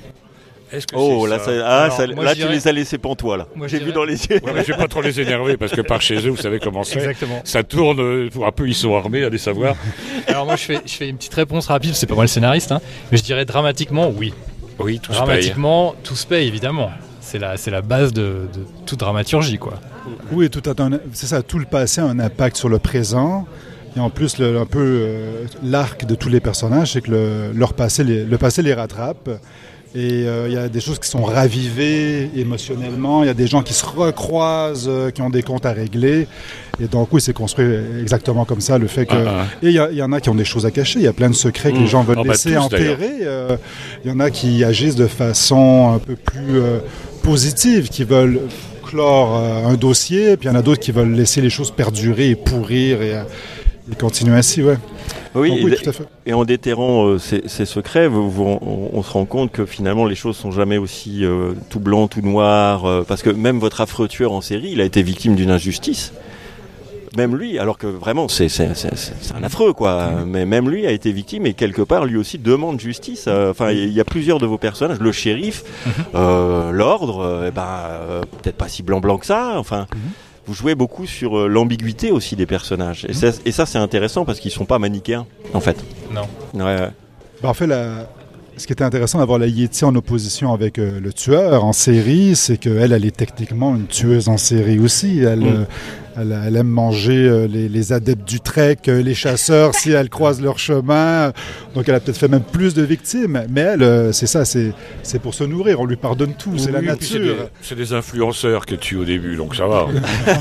Est-ce que Oh, c'est là, ça ça, ah, Alors, ça- moi, là je tu dirais- les as laissés pantois, là. Moi, je J'ai vu dirais- dans les yeux. Ouais, mais je vais pas trop les énerver parce que par chez eux, vous savez comment c'est. Exactement. Ça tourne euh, pour un peu, ils sont armés, allez savoir. Alors moi, je fais, je fais une petite réponse rapide. C'est pas moi le scénariste, hein, mais je dirais dramatiquement oui. Oui, tout se paye. Dramatiquement, tout se paye évidemment. C'est la, c'est la base de, de toute dramaturgie, quoi. Oui, tout a un- c'est ça. Tout le passé a un impact sur le présent. Et en plus, le, un peu euh, l'arc de tous les personnages, c'est que le, leur passé les, le passé les rattrape. Et euh, il y a des choses qui sont ravivées émotionnellement. Il y a des gens qui se recroisent, euh, qui ont des comptes à régler. Et donc, oui, c'est construit exactement comme ça. Le fait que Ah, ah. et il y, a- il y en a qui ont des choses à cacher. Il y a plein de secrets que Mmh. les gens veulent Ah bah laisser tous, enterrer. Euh, Il y en a qui agissent de façon un peu plus euh, positive, qui veulent clore euh, un dossier. Puis il y en a d'autres qui veulent laisser les choses perdurer et pourrir et, euh, et continuer ainsi. Ouais. Oui, Donc, et, oui, tout à fait. et en déterrant euh, ces, ces secrets, vous- vous- on, on se rend compte que finalement les choses sont jamais aussi euh, tout blanc, tout noir, euh, parce que même votre affreux tueur en série, il a été victime d'une injustice. Même lui, alors que vraiment c'est c'est- c'est- c'est- c'est un affreux quoi, mais même lui a été victime et quelque part lui aussi demande justice. Euh, Enfin, il y a plusieurs de vos personnages, le shérif, euh, l'ordre, euh, eh ben euh, peut-être pas si blanc blanc que ça. Enfin. Vous jouez beaucoup sur euh, l'ambiguïté aussi des personnages. Et ça, et ça c'est intéressant parce qu'ils sont pas manichéens, en fait. Non. Ouais, ouais. Ben, en fait, la- ce qui était intéressant d'avoir la Yeti en opposition avec euh, le tueur en série, c'est qu'elle, elle est techniquement une tueuse en série aussi. Elle, Mm. euh, elle, elle aime manger euh, les, les adeptes du trek, euh, les chasseurs, si elles croisent leur chemin. Donc, elle a peut-être fait même plus de victimes. Mais elle, euh, c'est ça, c'est c'est pour se nourrir. On lui pardonne tout. c'est la Oui, puis c'est nature. des- C'est des influenceurs qu'elle tue au début, donc ça va.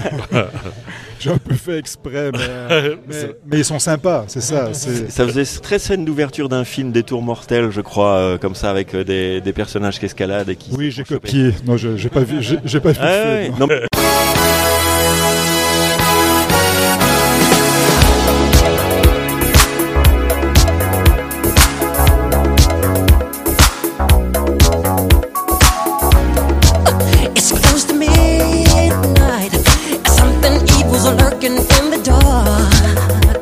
J'ai un peu fait exprès, mais, euh, mais, mais ils sont sympas, c'est ça. c'est- Ça faisait très scène d'ouverture d'un film Des Tours Mortels, je crois, euh, comme ça, avec euh, des, des personnages qui escaladent et qui. Oui, se j'ai font choper. copié. Non, je j'ai pas vu. J'ai j'ai pas vu. Ah, le ouais, film. non, mais- It's close to midnight. Something evil's lurking in the dark.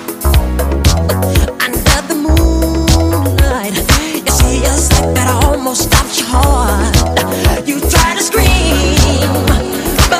Under the moonlight, you see a sight that almost stops your heart. You try to scream,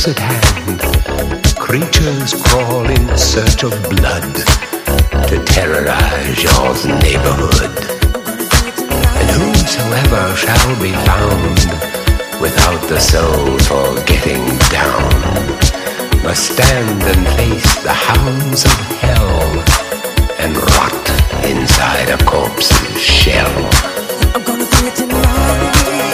close at hand, creatures crawl in search of blood to terrorize your neighborhood. And whosoever shall be found without the soul for getting down must stand and face the hounds of hell and rot inside a corpse's shell. I'm gonna do it tonight.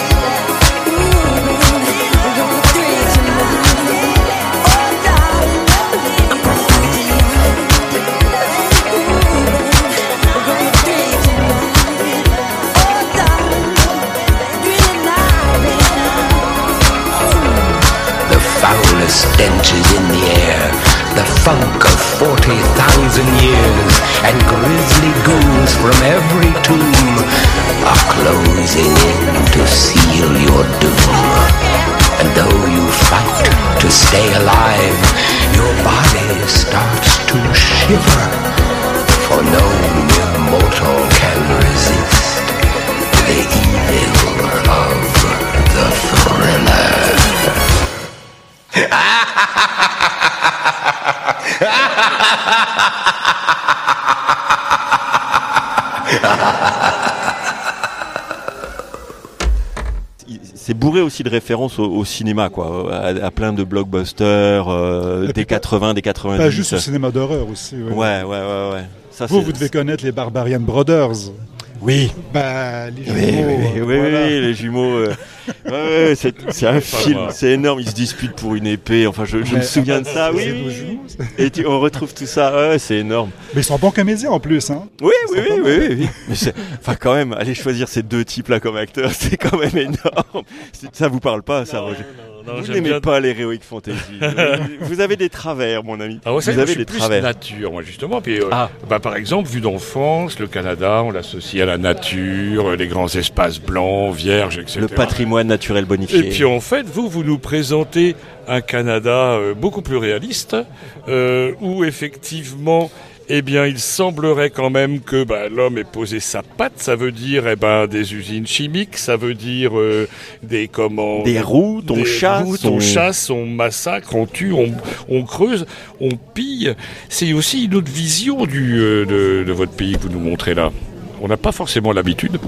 Stench is in the air, the funk of forty thousand years, and grisly ghouls from every tomb are closing in to seal your doom. And though you fight to stay alive, your body starts to shiver, for no mere mortal can resist the evil of the thriller. C'est bourré aussi de références au, au cinéma, quoi, à, à plein de blockbusters euh, des quatre-vingts, des quatre-vingt-dix. Pas juste au cinéma d'horreur aussi. Ouais, ouais, ouais, ouais. ouais. Ça, vous, c'est... vous devez connaître les Barbarian Brothers. Oui. Bah, les oui, jumeaux. Oui, oui, voilà. oui, les jumeaux. Euh... ouais, ouais, c'est, c'est un film, moi. c'est énorme. Ils se disputent pour une épée. Enfin, je, je me souviens de ça. Oui, oui, jumeaux, et tu, on retrouve tout ça. Ouais, c'est énorme. Mais ils sont bons comédiens en plus, hein. Oui, oui, Ils sont oui, pas oui, mal. oui, oui. Mais c'est, enfin, quand même, aller choisir ces deux types-là comme acteurs, c'est quand même énorme. C'est- Ça vous parle pas, ça, Roger? Non, Vous j'aime n'aimez bien- pas l'heroic fantasy. Vous avez des travers, mon ami. Ah ouais, ça, vous moi, avez je suis des plus travers. nature, moi, justement. Puis, euh, Ah. bah, par exemple, vu d'enfance, le Canada, on l'associe à la nature, les grands espaces blancs, vierges, et cetera. Le patrimoine naturel bonifié. Et puis en fait, vous, vous nous présentez un Canada euh, beaucoup plus réaliste, euh, où effectivement, eh bien, il semblerait quand même que bah, l'homme ait posé sa patte. Ça veut dire eh ben, des usines chimiques, ça veut dire euh, des comment Des routes, on des chasse, routes, on- on chasse, on massacre, on tue, on, on creuse, on pille. C'est aussi une autre vision du, euh, de, de votre pays que vous nous montrez là. On n'a pas forcément l'habitude.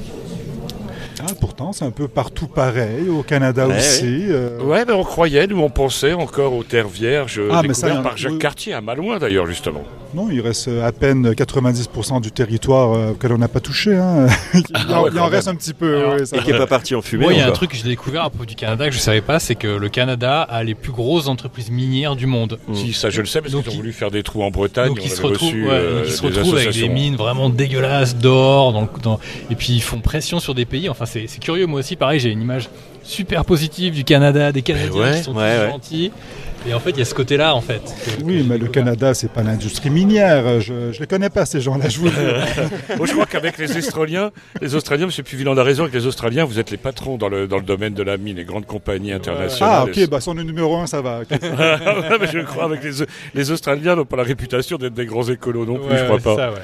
Ah, pourtant, c'est un peu partout pareil, au Canada Ouais, aussi. euh. Ouais, mais on croyait, nous on pensait encore aux terres vierges, Ah, mais ça, découvertes y en a- par Jacques oui. Cartier, à Malouin d'ailleurs, justement. Non, il reste à peine quatre-vingt-dix pour cent du territoire euh, que l'on n'a pas touché. Hein. il en, ouais, il en quand reste un petit peu. Alors, ouais, ça Et va. qui n'est pas parti en fumée. Moi, il y a un encore. truc que j'ai découvert à propos du Canada que je savais pas, c'est que le Canada a les plus grosses entreprises minières du monde. Si, ça je le sais, parce Donc, qu'ils ont il- voulu faire des trous en Bretagne, Donc on ils se avait retrouvent, reçu ouais, euh, donc ils se des retrouvent avec des associations. mines vraiment dégueulasses d'or, dans, dans- et puis ils font pression sur des pays. Enfin, c'est, c'est curieux. Moi aussi, pareil, j'ai une image super positive du Canada, des Canadiens ouais, qui sont ouais, tous ouais. gentils. Et en fait, il y a ce côté-là, en fait. que- Oui, que j'ai mais le découvert. Canada, c'est pas l'industrie minière. Je ne les connais pas, ces gens-là, je vous le dis. Moi je crois qu'avec les Australiens, les Australiens, M. Puvilland a raison, avec les Australiens, vous êtes les patrons dans le, dans le domaine de la mine, les grandes compagnies internationales. Ah, ok, bah, son numéro un, ça va. ok. Ouais, mais je crois avec les, les Australiens n'ont pas la réputation d'être des grands écolos non plus, Ouais, je crois ouais, pas. c'est ça, ouais.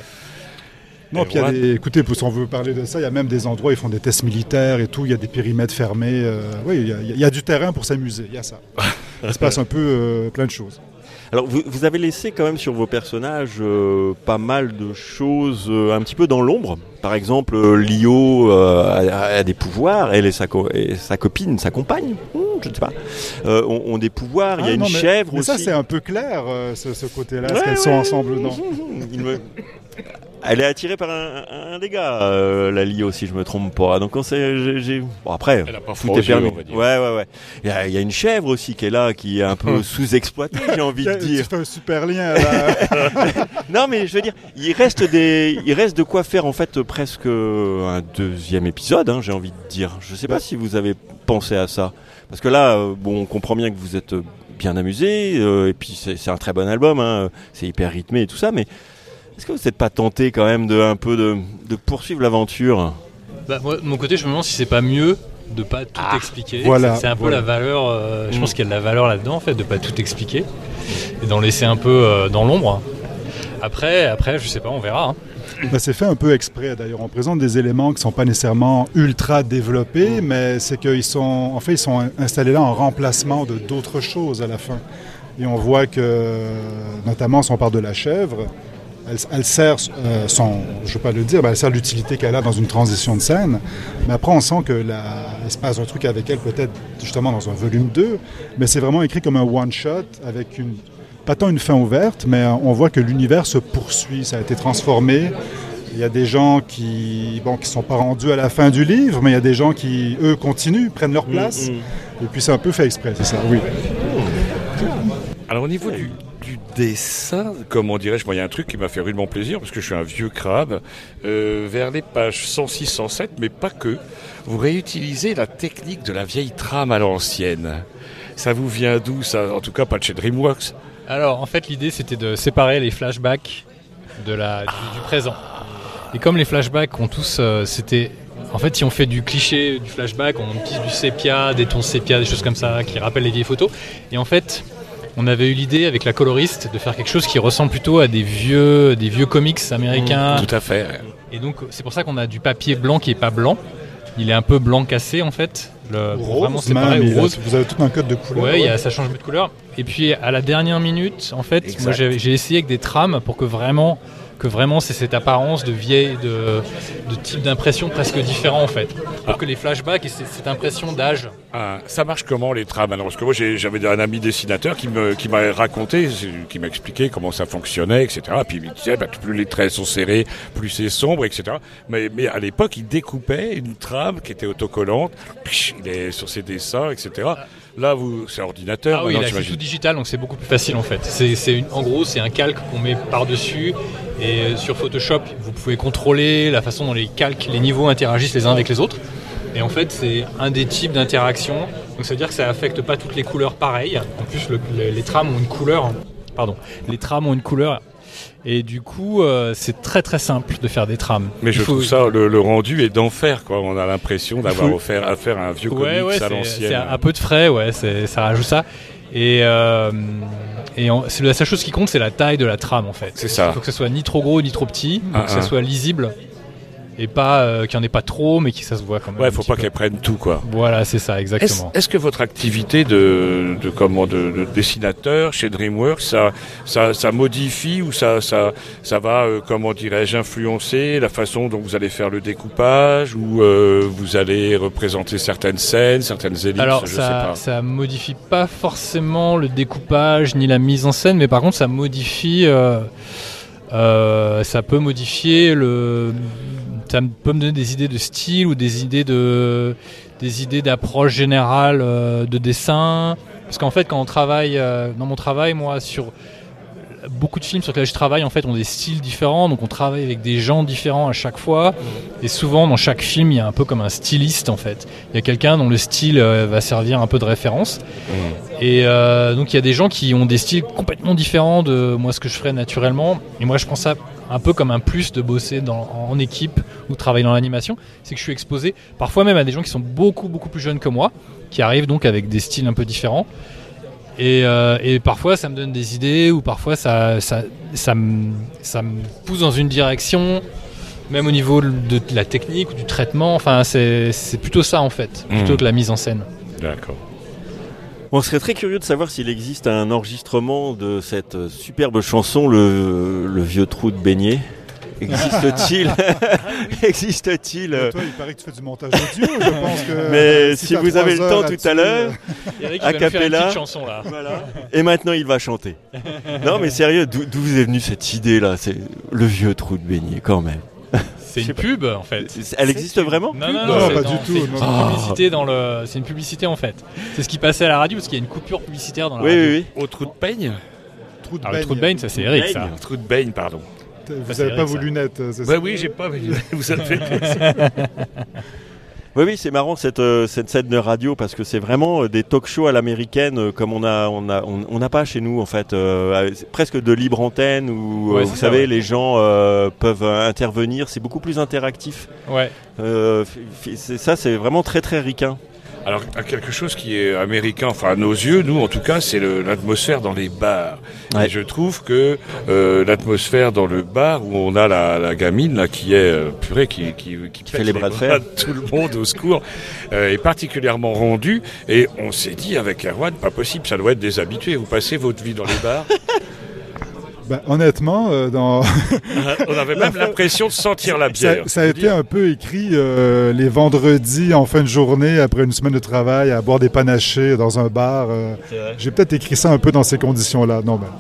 Non, Et puis il y a voilà. des. Écoutez, si on veut parler de ça, il y a même des endroits où ils font des tests militaires et tout. Il y a des périmètres fermés. euh, oui, il y, a- il y a du terrain pour s'amuser. Il y a ça. Il se passe un peu euh, plein de choses. Alors, vous, vous avez laissé quand même sur vos personnages euh, pas mal de choses euh, un petit peu dans l'ombre. Par exemple, euh, Lio euh, a, a des pouvoirs, elle et sa, co- et sa copine, sa compagne, hmm, je ne sais pas, euh, ont, ont des pouvoirs. Il y a Ah, une non, mais- chèvre mais aussi. ça, c'est un peu clair, euh, ce, ce côté-là. Ouais, Est-ce qu'elles ouais, sont ouais. ensemble ou non Il me- Elle est attirée par un, un des gars, euh, la Lio, si je me trompe pas. Donc on sait, j'ai, j'ai- bon après, Elle a pas tout froid aux est yeux, permis. on va dire. Ouais, ouais, ouais. Il y, a, il y a une chèvre aussi qui est là, qui est un peu sous-exploitée, j'ai envie de Tu dire. fais un super lien, là. Non, mais je veux dire, il reste des, il reste de quoi faire en fait presque un deuxième épisode, hein, j'ai envie de dire. Je sais pas si vous avez pensé à ça, parce que là, euh, bon, on comprend bien que vous êtes bien amusé, euh, et puis c'est, c'est un très bon album, hein, c'est hyper rythmé et tout ça, mais est-ce que vous n'êtes pas tenté quand même de un peu de, de poursuivre l'aventure? Bah, moi, de mon côté, je me demande si c'est pas mieux de pas tout Ah, expliquer. voilà, c'est, c'est un peu voilà. la valeur. euh, je Mm. pense qu'il y a de la valeur là-dedans, en fait, de pas tout expliquer et d'en laisser un peu euh, dans l'ombre. Après, après, je sais pas, on verra. Hein. Ben, c'est fait un peu exprès d'ailleurs. On présente des éléments qui ne sont pas nécessairement ultra développés, mais c'est qu'ils sont, en fait, ils sont installés là en remplacement de d'autres choses à la fin. Et on voit que, notamment si on parle de la chèvre, elle, elle sert euh, son, je ne veux pas le dire, ben, elle sert l'utilité qu'elle a dans une transition de scène. Mais après, on sent que la, il se passe un truc avec elle peut-être justement dans un volume deux, mais c'est vraiment écrit comme un one-shot avec une, pas tant une fin ouverte, mais on voit que l'univers se poursuit, ça a été transformé. Il y a des gens qui bon, qui sont pas rendus à la fin du livre, mais il y a des gens qui, eux, continuent, prennent leur place. Mmh, mmh. Et puis c'est un peu fait exprès, c'est ça, oui. Alors au niveau du, du dessin, comment dirais-je, moi il y a un truc qui m'a fait rudement plaisir, parce que je suis un vieux crabe, euh, vers les pages cent six cent sept, mais pas que, vous réutilisez la technique de la vieille trame à l'ancienne. Ça vous vient d'où ça? En tout cas pas de chez DreamWorks. Alors en fait l'idée c'était de séparer les flashbacks de la, du, du présent. Et comme les flashbacks ont tous, euh, c'était, en fait si on fait du cliché du flashback, on utilise du sépia, des tons sépia, des choses comme ça qui rappellent les vieilles photos. Et en fait on avait eu l'idée avec la coloriste de faire quelque chose qui ressemble plutôt à des vieux, des vieux comics américains. Mmh, tout à fait. Et donc c'est pour ça qu'on a du papier blanc qui est pas blanc. Il est un peu blanc cassé en fait. Le, rose, vraiment séparé même, ou rose. A, vous avez tout un code de couleur. Ouais, ouais. Y a, ça change de couleur. Et puis à la dernière minute, en fait, exact. moi j'ai, j'ai essayé avec des trames pour que vraiment, que vraiment c'est cette apparence de vieille, de, de type d'impression presque différent en fait. Pour ah. que les flashbacks et cette, cette impression d'âge. Ah, ça marche comment les trames alors? Parce que moi j'ai, j'avais un ami dessinateur qui, me, qui m'a raconté, qui m'a expliqué comment ça fonctionnait, et cetera. Puis il me disait, bah, plus les traits sont serrés, plus c'est sombre, et cetera. Mais, mais à l'époque, il découpait une trame qui était autocollante, il est sur ses dessins, et cetera. Là, vous, c'est ordinateur. Ah oui, là, c'est tout digital, donc c'est beaucoup plus facile en fait. C'est, c'est une, en gros, c'est un calque qu'on met par-dessus. Et sur Photoshop, vous pouvez contrôler la façon dont les calques, les niveaux interagissent les uns avec les autres. Et en fait, c'est un des types d'interaction. Donc ça veut dire que ça affecte pas toutes les couleurs pareilles. En plus, le, le, les trames ont une couleur. Pardon. Les trames ont une couleur. Et du coup, euh, c'est très très simple de faire des trames. Mais je faut... trouve ça, le, le rendu est d'enfer, quoi. On a l'impression d'avoir faut... offert, affaire à un vieux ouais, comics ouais, à c'est, l'ancienne. C'est un peu de frais, ouais. C'est, ça rajoute ça. Et, euh, et en, c'est la seule chose qui compte, c'est la taille de la trame en fait. C'est ça. Il faut que ça soit ni trop gros ni trop petit, ah, que ça ah. soit lisible et pas euh, qu'il n'y en ait pas trop, mais que ça se voit quand même. Ouais, faut pas peu. Qu'elle prenne tout quoi. Voilà, c'est ça, exactement. Est-ce, est-ce que votre activité de, de comment de, de dessinateur chez DreamWorks, ça, ça, ça modifie ou ça, ça, ça va, euh, comment dirais-je, influencer la façon dont vous allez faire le découpage ou euh, vous allez représenter certaines scènes, certaines ellipses? Alors je ça, sais pas. ça modifie pas forcément le découpage ni la mise en scène, mais par contre ça modifie, euh, euh, ça peut modifier le. Ça peut me donner des idées de style ou des idées de des idées d'approche générale euh, de dessin, parce qu'en fait quand on travaille euh, dans mon travail moi sur beaucoup de films sur lesquels je travaille en fait ont des styles différents, donc on travaille avec des gens différents à chaque fois et souvent dans chaque film il y a un peu comme un styliste en fait, il y a quelqu'un dont le style euh, va servir un peu de référence mmh. et euh, donc il y a des gens qui ont des styles complètement différents de moi ce que je ferais naturellement, et moi je prends ça un peu comme un plus de bosser dans, en équipe ou de travailler dans l'animation, c'est que je suis exposé parfois même à des gens qui sont beaucoup beaucoup plus jeunes que moi, qui arrivent donc avec des styles un peu différents. Et, euh, et parfois ça me donne des idées, ou parfois ça, ça, ça, me, ça me pousse dans une direction, même au niveau de, de la technique ou du traitement. Enfin, c'est, c'est plutôt ça en fait, plutôt mmh. que la mise en scène. D'accord. On serait très curieux de savoir s'il existe un enregistrement de cette superbe chanson, le, le vieux trou de beignet. Existe-t-il Existe-t-il euh... Toi, il paraît que tu fais du montage audio, je pense que... Mais si, si vous avez le temps tout à l'heure, a cappella, chanson, là. Voilà. Et maintenant il va chanter. Non mais sérieux, d'où, d'où vous est venue cette idée-là? C'est le vieux trou de beignet quand même. C'est une pub en fait. Elle existe vraiment? Non, non, non, non c'est pas dans, du c'est tout. Une non. publicité dans le... C'est une publicité en fait. C'est ce qui passait à la radio parce qu'il y a une coupure publicitaire dans la oui, radio. Oui, oui. Au trou de peigne Trou de Alors, le trou de beigne, ça c'est Eric ça. Trou de beigne, pardon. Vous ça, n'avez pas Eric, vos ça. lunettes, c'est bah ça? Oui, j'ai pas. Vous avez fait. Oui, oui, c'est marrant cette euh, cette scène de radio parce que c'est vraiment euh, des talk-shows à l'américaine euh, comme on a on a on, on n'a pas chez nous en fait, euh, presque de libre antenne où ouais, euh, vous ça, savez ouais. les gens euh, peuvent euh, intervenir, c'est beaucoup plus interactif. Ouais. Euh, f- f- c'est, ça c'est vraiment très très ricain. Alors, quelque chose qui est américain, enfin à nos yeux, nous en tout cas, c'est le- l'atmosphère dans les bars. Ouais. Et je trouve que euh, l'atmosphère dans le bar où on a la, la gamine là qui est euh, purée, qui, qui, qui, fait pète les bras de fer. tout le monde au secours, euh, est particulièrement rendue. Et on s'est dit avec Erwan, pas possible, ça doit être des habitués. Vous passez votre vie dans les bars. Ben, honnêtement, euh, dans... On avait même l'impression de sentir la ça, bière. ça a été un peu écrit euh, les vendredis en fin de journée, après une semaine de travail, à boire des panachés dans un bar. euh. J'ai peut-être écrit ça un peu dans ces conditions-là. Non, ben,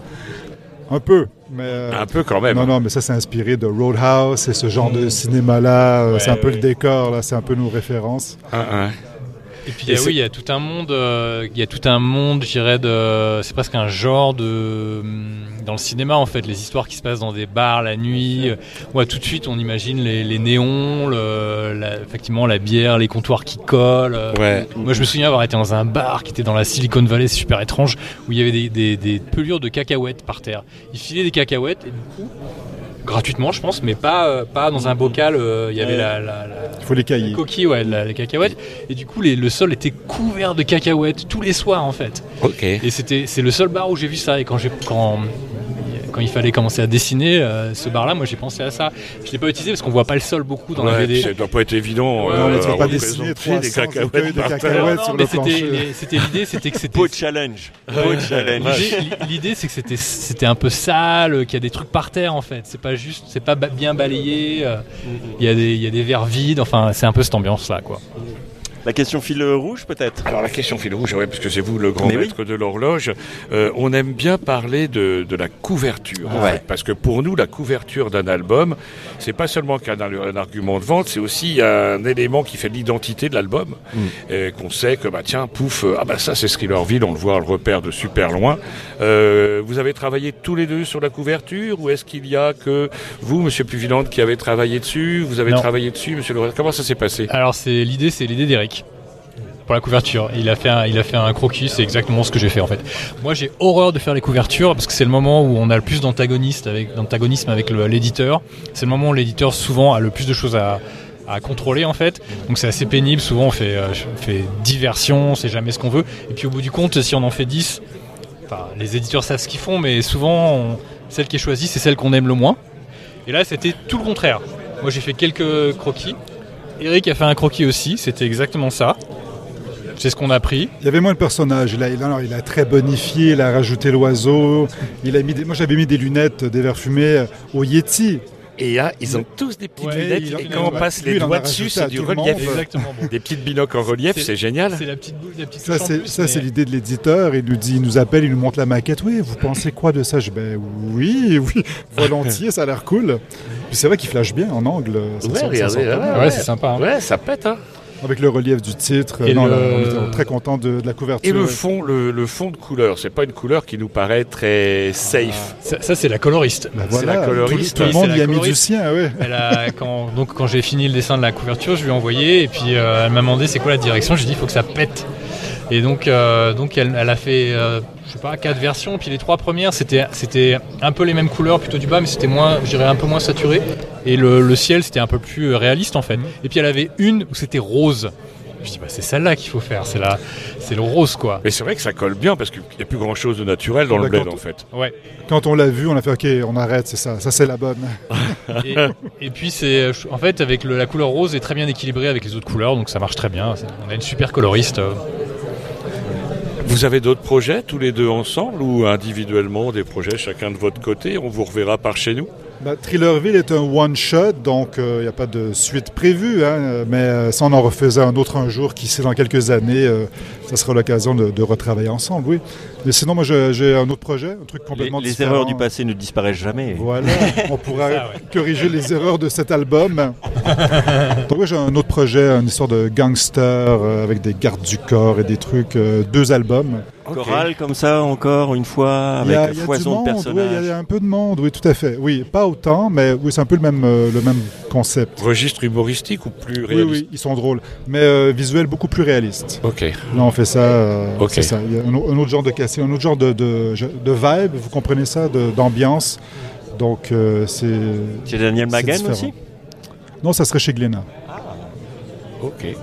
un peu. Mais, euh, Un peu quand même. non, non, mais ça, c'est inspiré de Roadhouse et ce genre de cinéma-là. euh, Ouais, c'est un peu ouais. le décor, là. C'est un peu nos références. Hein, hein. Et puis Et il y a- c'est- oui, il y a tout un monde, euh, il y a tout un monde, je dirais, de, c'est presque un genre de, dans le cinéma en fait, les histoires qui se passent dans des bars la nuit. Ouais, tout de suite on imagine les, les néons, le, la- effectivement la bière, les comptoirs qui collent. euh. Ouais. Moi je me souviens avoir été dans un bar qui était dans la Silicon Valley, c'est super étrange, où il y avait des, des, des pelures de cacahuètes par terre. Ils filaient des cacahuètes et du coup, gratuitement je pense, mais pas, euh, pas dans un bocal, euh, il y avait la, la, la- Il faut les cahiers. les coquilles, ouais, la- les cacahuètes. Et du coup, les- le sol était couvert de cacahuètes tous les soirs, en fait. Ok. Et c'était, c'est le seul bar où j'ai vu ça. Et quand j'ai, quand, quand il fallait commencer à dessiner euh, ce bar-là, moi j'ai pensé à ça. Je l'ai pas utilisé parce qu'on voit pas le sol beaucoup dans la Ouais, V D. ça doit pas être évident. Ouais, euh, ouais, Non, tu vas à pas représenter dessiner des trois cents cacahuètes recueils de par terre. cacahuètes Non, sur mais le c'était, plancher. les- c'était l'idée, c'était que c'était. Beau challenge. Beau challenge. L'idée, l'idée, c'est que c'était, c'était un peu sale, qu'il y a des trucs par terre en fait. C'est pas juste, c'est pas ba- bien balayé. euh, Il y a des, il y a des verres vides. Enfin, c'est un peu cette ambiance-là, quoi. La question fil rouge peut-être. Alors la question fil rouge, ouais, parce que c'est vous le grand Mais maître de l'horloge. Euh, on aime bien parler de, de la couverture, en Ouais. fait, parce que pour nous, la couverture d'un album, c'est pas seulement qu'un un argument de vente, c'est aussi un élément qui fait l'identité de l'album, Mm. et qu'on sait que bah tiens, pouf, euh, ah bah ça c'est Thrillerville, on le voit, on le repère de super loin. Euh, vous avez travaillé tous les deux sur la couverture, ou est-ce qu'il y a que vous, Monsieur Puvillante, qui avez travaillé dessus, vous avez Non. travaillé dessus, Monsieur Laurent, comment ça s'est passé? Alors c'est l'idée, c'est l'idée d'Eric pour la couverture. Il a fait un, il a fait un croquis, c'est exactement ce que j'ai fait en fait. Moi j'ai horreur de faire les couvertures parce que c'est le moment où on a le plus d'antagonistes avec d'antagonisme avec le- l'éditeur. C'est le moment où l'éditeur souvent a le plus de choses à à contrôler en fait, donc c'est assez pénible. Souvent on fait, euh, on fait dix versions, on sait jamais ce qu'on veut, et puis au bout du compte, si on en fait dix, enfin, les éditeurs savent ce qu'ils font, mais souvent on- celle qui est choisie c'est celle qu'on aime le moins. Et là c'était tout le contraire. Moi j'ai fait quelques croquis. Eric a fait un croquis aussi, c'était exactement ça. C'est ce qu'on a pris. Il y avait moins de personnages. Il a, il a, alors, il a très bonifié, il a rajouté l'oiseau. Il a mis des- moi, j'avais mis des lunettes, des verres fumés euh, au Yeti. Et là, ils ont tous des petites Ouais, lunettes, il en- et il quand en on a- passe lui, les il en a doigts rajouté dessus, à c'est du tout le monde. relief. Exactement. Bon. Des petites binocles en relief, C'est- c'est génial. C'est la petite boule, la petite Ça, touche en c'est, plus, ça, mais- c'est l'idée de l'éditeur. Il nous dit, il nous appelle, il nous montre la maquette. Oui, vous pensez quoi de ça? Je dis, ben oui, oui, volontiers, ça a l'air cool. Puis c'est vrai qu'il flash bien en angle. Ça Ouais, sort- ça regardez, sort pas ouais, mal. Ouais, c'est sympa. hein. Ouais, ça pète, hein. Avec le relief du titre. Et non, le- là, on était très content de, de la couverture. Et le Ouais. fond, le, le fond de couleur, c'est pas une couleur qui nous paraît très safe. Ça, ça, c'est la coloriste. Ben c'est la coloriste. Tout, tout le Oui, monde c'est y la a mis du coloriste. sien, ouais. Elle a, quand, donc quand j'ai fini le dessin de la couverture, je lui ai envoyé et puis euh, elle m'a demandé c'est quoi la direction. Je lui ai dit il faut que ça pète. Et donc, euh, donc elle, elle a fait, euh, je sais pas, quatre versions. Puis les trois premières, c'était, c'était un peu les mêmes couleurs, plutôt du bas, mais c'était moins, je dirais un peu moins saturé. Et le, le ciel, c'était un peu plus réaliste en fait. Et puis elle avait une où c'était rose. Je dis bah c'est celle-là qu'il faut faire, c'est la, c'est le rose quoi. Mais c'est vrai que ça colle bien parce qu'il n'y a plus grand chose de naturel dans le D'accord. bled en fait. Ouais. Quand on l'a vu, on a fait OK, on arrête, c'est ça. Ça, c'est la bonne. Et, et puis c'est, en fait, avec le- la couleur rose est très bien équilibrée avec les autres couleurs, donc ça marche très bien. C'est- On a une super coloriste. euh. Vous avez d'autres projets tous les deux ensemble ou individuellement des projets chacun de votre côté? On vous reverra par chez nous? Bah, Thrillerville est un one-shot, donc il n'y a pas de suite prévue. Hein, mais euh, si on en refaisait un autre un jour, qui sait dans quelques années, euh, ça sera l'occasion de, de retravailler ensemble, oui. Mais sinon, moi, j'ai j'ai un autre projet, un truc Les, complètement les différent. erreurs du passé ne disparaissent jamais. Voilà, on pourra C'est ça, ouais. corriger les erreurs de cet album. Donc, oui, j'ai un autre projet, une histoire de gangster euh, avec des gardes du corps et des trucs, euh, deux albums. Chorale comme ça, encore une fois, Il y avec a, il y a foison du de monde, oui, personnages. il y a un peu de monde, oui, tout à fait. Oui, pas autant, mais oui, c'est un peu le même, euh, le même concept. Registre humoristique ou plus Oui, réaliste? oui, ils sont drôles, mais euh, visuel beaucoup plus réaliste. Ok. Là, on fait ça, euh, Ok. c'est ça. Il y a un, au- un autre genre de casting, un autre genre de, de, de vibe, vous comprenez ça, de- d'ambiance. Donc, euh, c'est... C'est Daniel c'est Magan différent. aussi. Non, ça serait chez Glénat. Ok.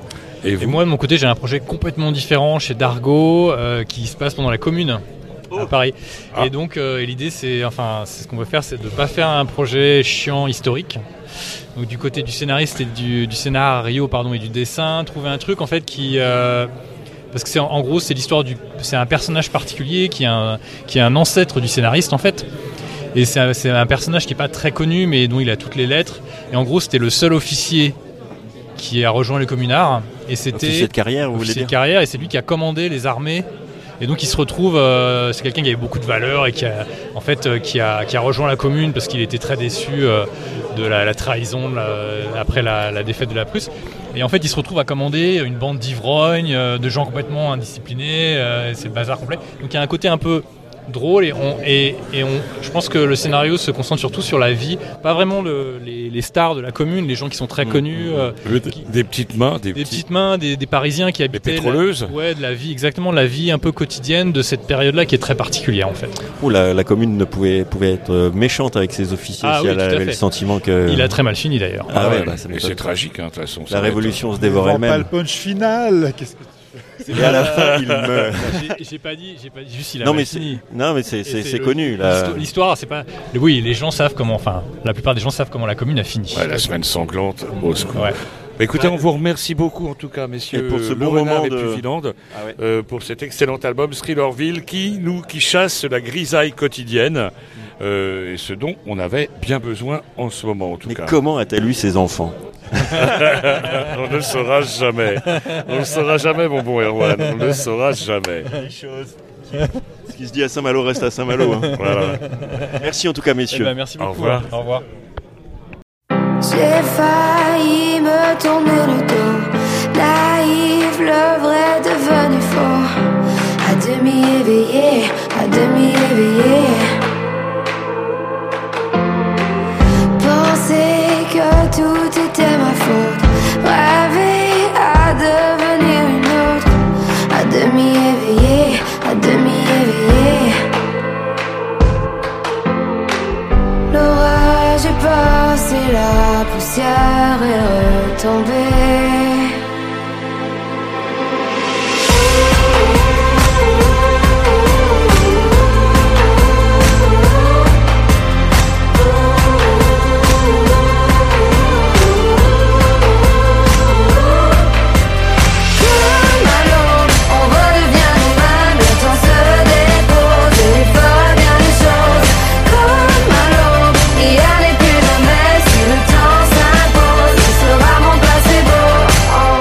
Et Et vous moi, de mon côté, j'ai un projet complètement différent chez Dargo euh, qui se passe pendant la Commune à Paris. Ah. Et donc, euh, et l'idée, c'est, enfin, c'est ce qu'on veut faire, c'est de pas faire un projet chiant historique. Donc, du côté du scénariste et du, du scénario, pardon, et du dessin, trouver un truc en fait qui euh, parce que c'est en, en gros, c'est l'histoire du, c'est un personnage particulier qui est un, qui est un ancêtre du scénariste en fait. Et c'est un, c'est un personnage qui est pas très connu, mais dont il a toutes les lettres. Et en gros, c'était le seul officier qui a rejoint les communards. Et c'était Officier de carrière, vous voulez officier dire de carrière, et c'est lui qui a commandé les armées. Et donc il se retrouve, euh, c'est quelqu'un qui avait beaucoup de valeur et qui a, en fait, euh, qui a, qui a rejoint la Commune parce qu'il était très déçu euh, de la, la trahison de la- après la, la défaite de la Prusse. Et en fait, il se retrouve à commander une bande d'ivrognes, euh, de gens complètement indisciplinés. euh, c'est le bazar complet. Donc il y a un côté un peu drôle et, on, et, et on, je pense que le scénario se concentre surtout sur la vie, pas vraiment le- les, les stars de la Commune, les gens qui sont très connus, euh, qui- Des petites mains, des, des petits- petites mains, des, des Parisiens qui des habitaient pétroleuses. la, ouais, de la vie, exactement, la vie un peu quotidienne de cette période-là qui est très particulière en fait. Ouh, la, la commune ne pouvait, pouvait être euh, méchante avec ses officiers Ah si oui, elle tout à avait fait. le sentiment que Il a très mal fini d'ailleurs. Ah ouais, ouais, bah, ça et m'étonne c'est pas. tragique, hein, de toute façon. ça la va être- révolution se Ne dévore vends pas le elle-même. punch final. Qu'est-ce que tu Et à la fin, il meurt. J'ai- J'ai pas dit, j'ai pas dit juste il a Non mal mais c'est, fini. non mais c'est, Et c'est, c'est le- connu là. l'histo- L'histoire, c'est pas. Oui, les gens savent comment. Enfin, la plupart des gens savent comment la Commune a fini. Ouais, la semaine sanglante, au secours. Ouais. Bah, écoutez, on vous remercie beaucoup en tout cas, messieurs Et pour ce beau Laurenard moment et de- Puvilande, Ah ouais. euh, pour cet excellent album Thrillerville qui nous qui chasse la grisaille quotidienne euh, et ce dont on avait bien besoin en ce moment en tout Mais cas. comment a-t-elle eu ses enfants? On ne le saura jamais. On ne le saura jamais, mon bon Erwan. On ne le saura jamais. Ce qui se dit à Saint-Malo reste à Saint-Malo. hein. Voilà. Merci en tout cas Eh messieurs. ben, merci Au beaucoup. revoir. Au revoir. J'ai failli me tourner le dos. Naïf, le vrai devenu faux. À demi éveillé, à demi éveillé. Penser que tout était ma faute. Rêver à devenir une autre. À demi éveillé, à demi éveillé. L'orage est passé, la poussière est retombée. Comme à l'aube, on redevient nous-mêmes, le temps se dépose et il fera bien les choses. Comme à l'aube, hier n'est plus jamais, si le temps s'impose, il sera mon placebo. Oh,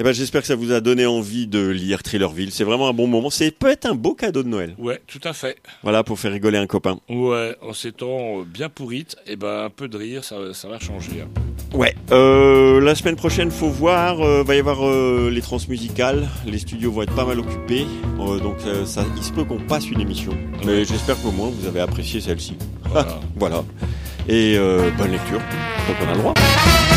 ben, j'espère que ça vous a donné envie de lire Thrillerville. C'est vraiment un bon moment. C'est peut-être un beau cadeau de Noël. Ouais, tout à fait. Voilà, pour faire rigoler un copain. Ouais, en ces temps bien pourrites, et ben un peu de rire, ça, ça va changer. Hein. Ouais. Euh, la semaine prochaine, faut voir. Euh, va y avoir euh, les transmusicales. Les studios vont être pas mal occupés. Euh, donc euh, ça, il se peut qu'on passe une émission. Mais j'espère qu'au moins vous avez apprécié celle-ci. Voilà. Voilà. Et euh, bonne lecture. Donc on a le droit.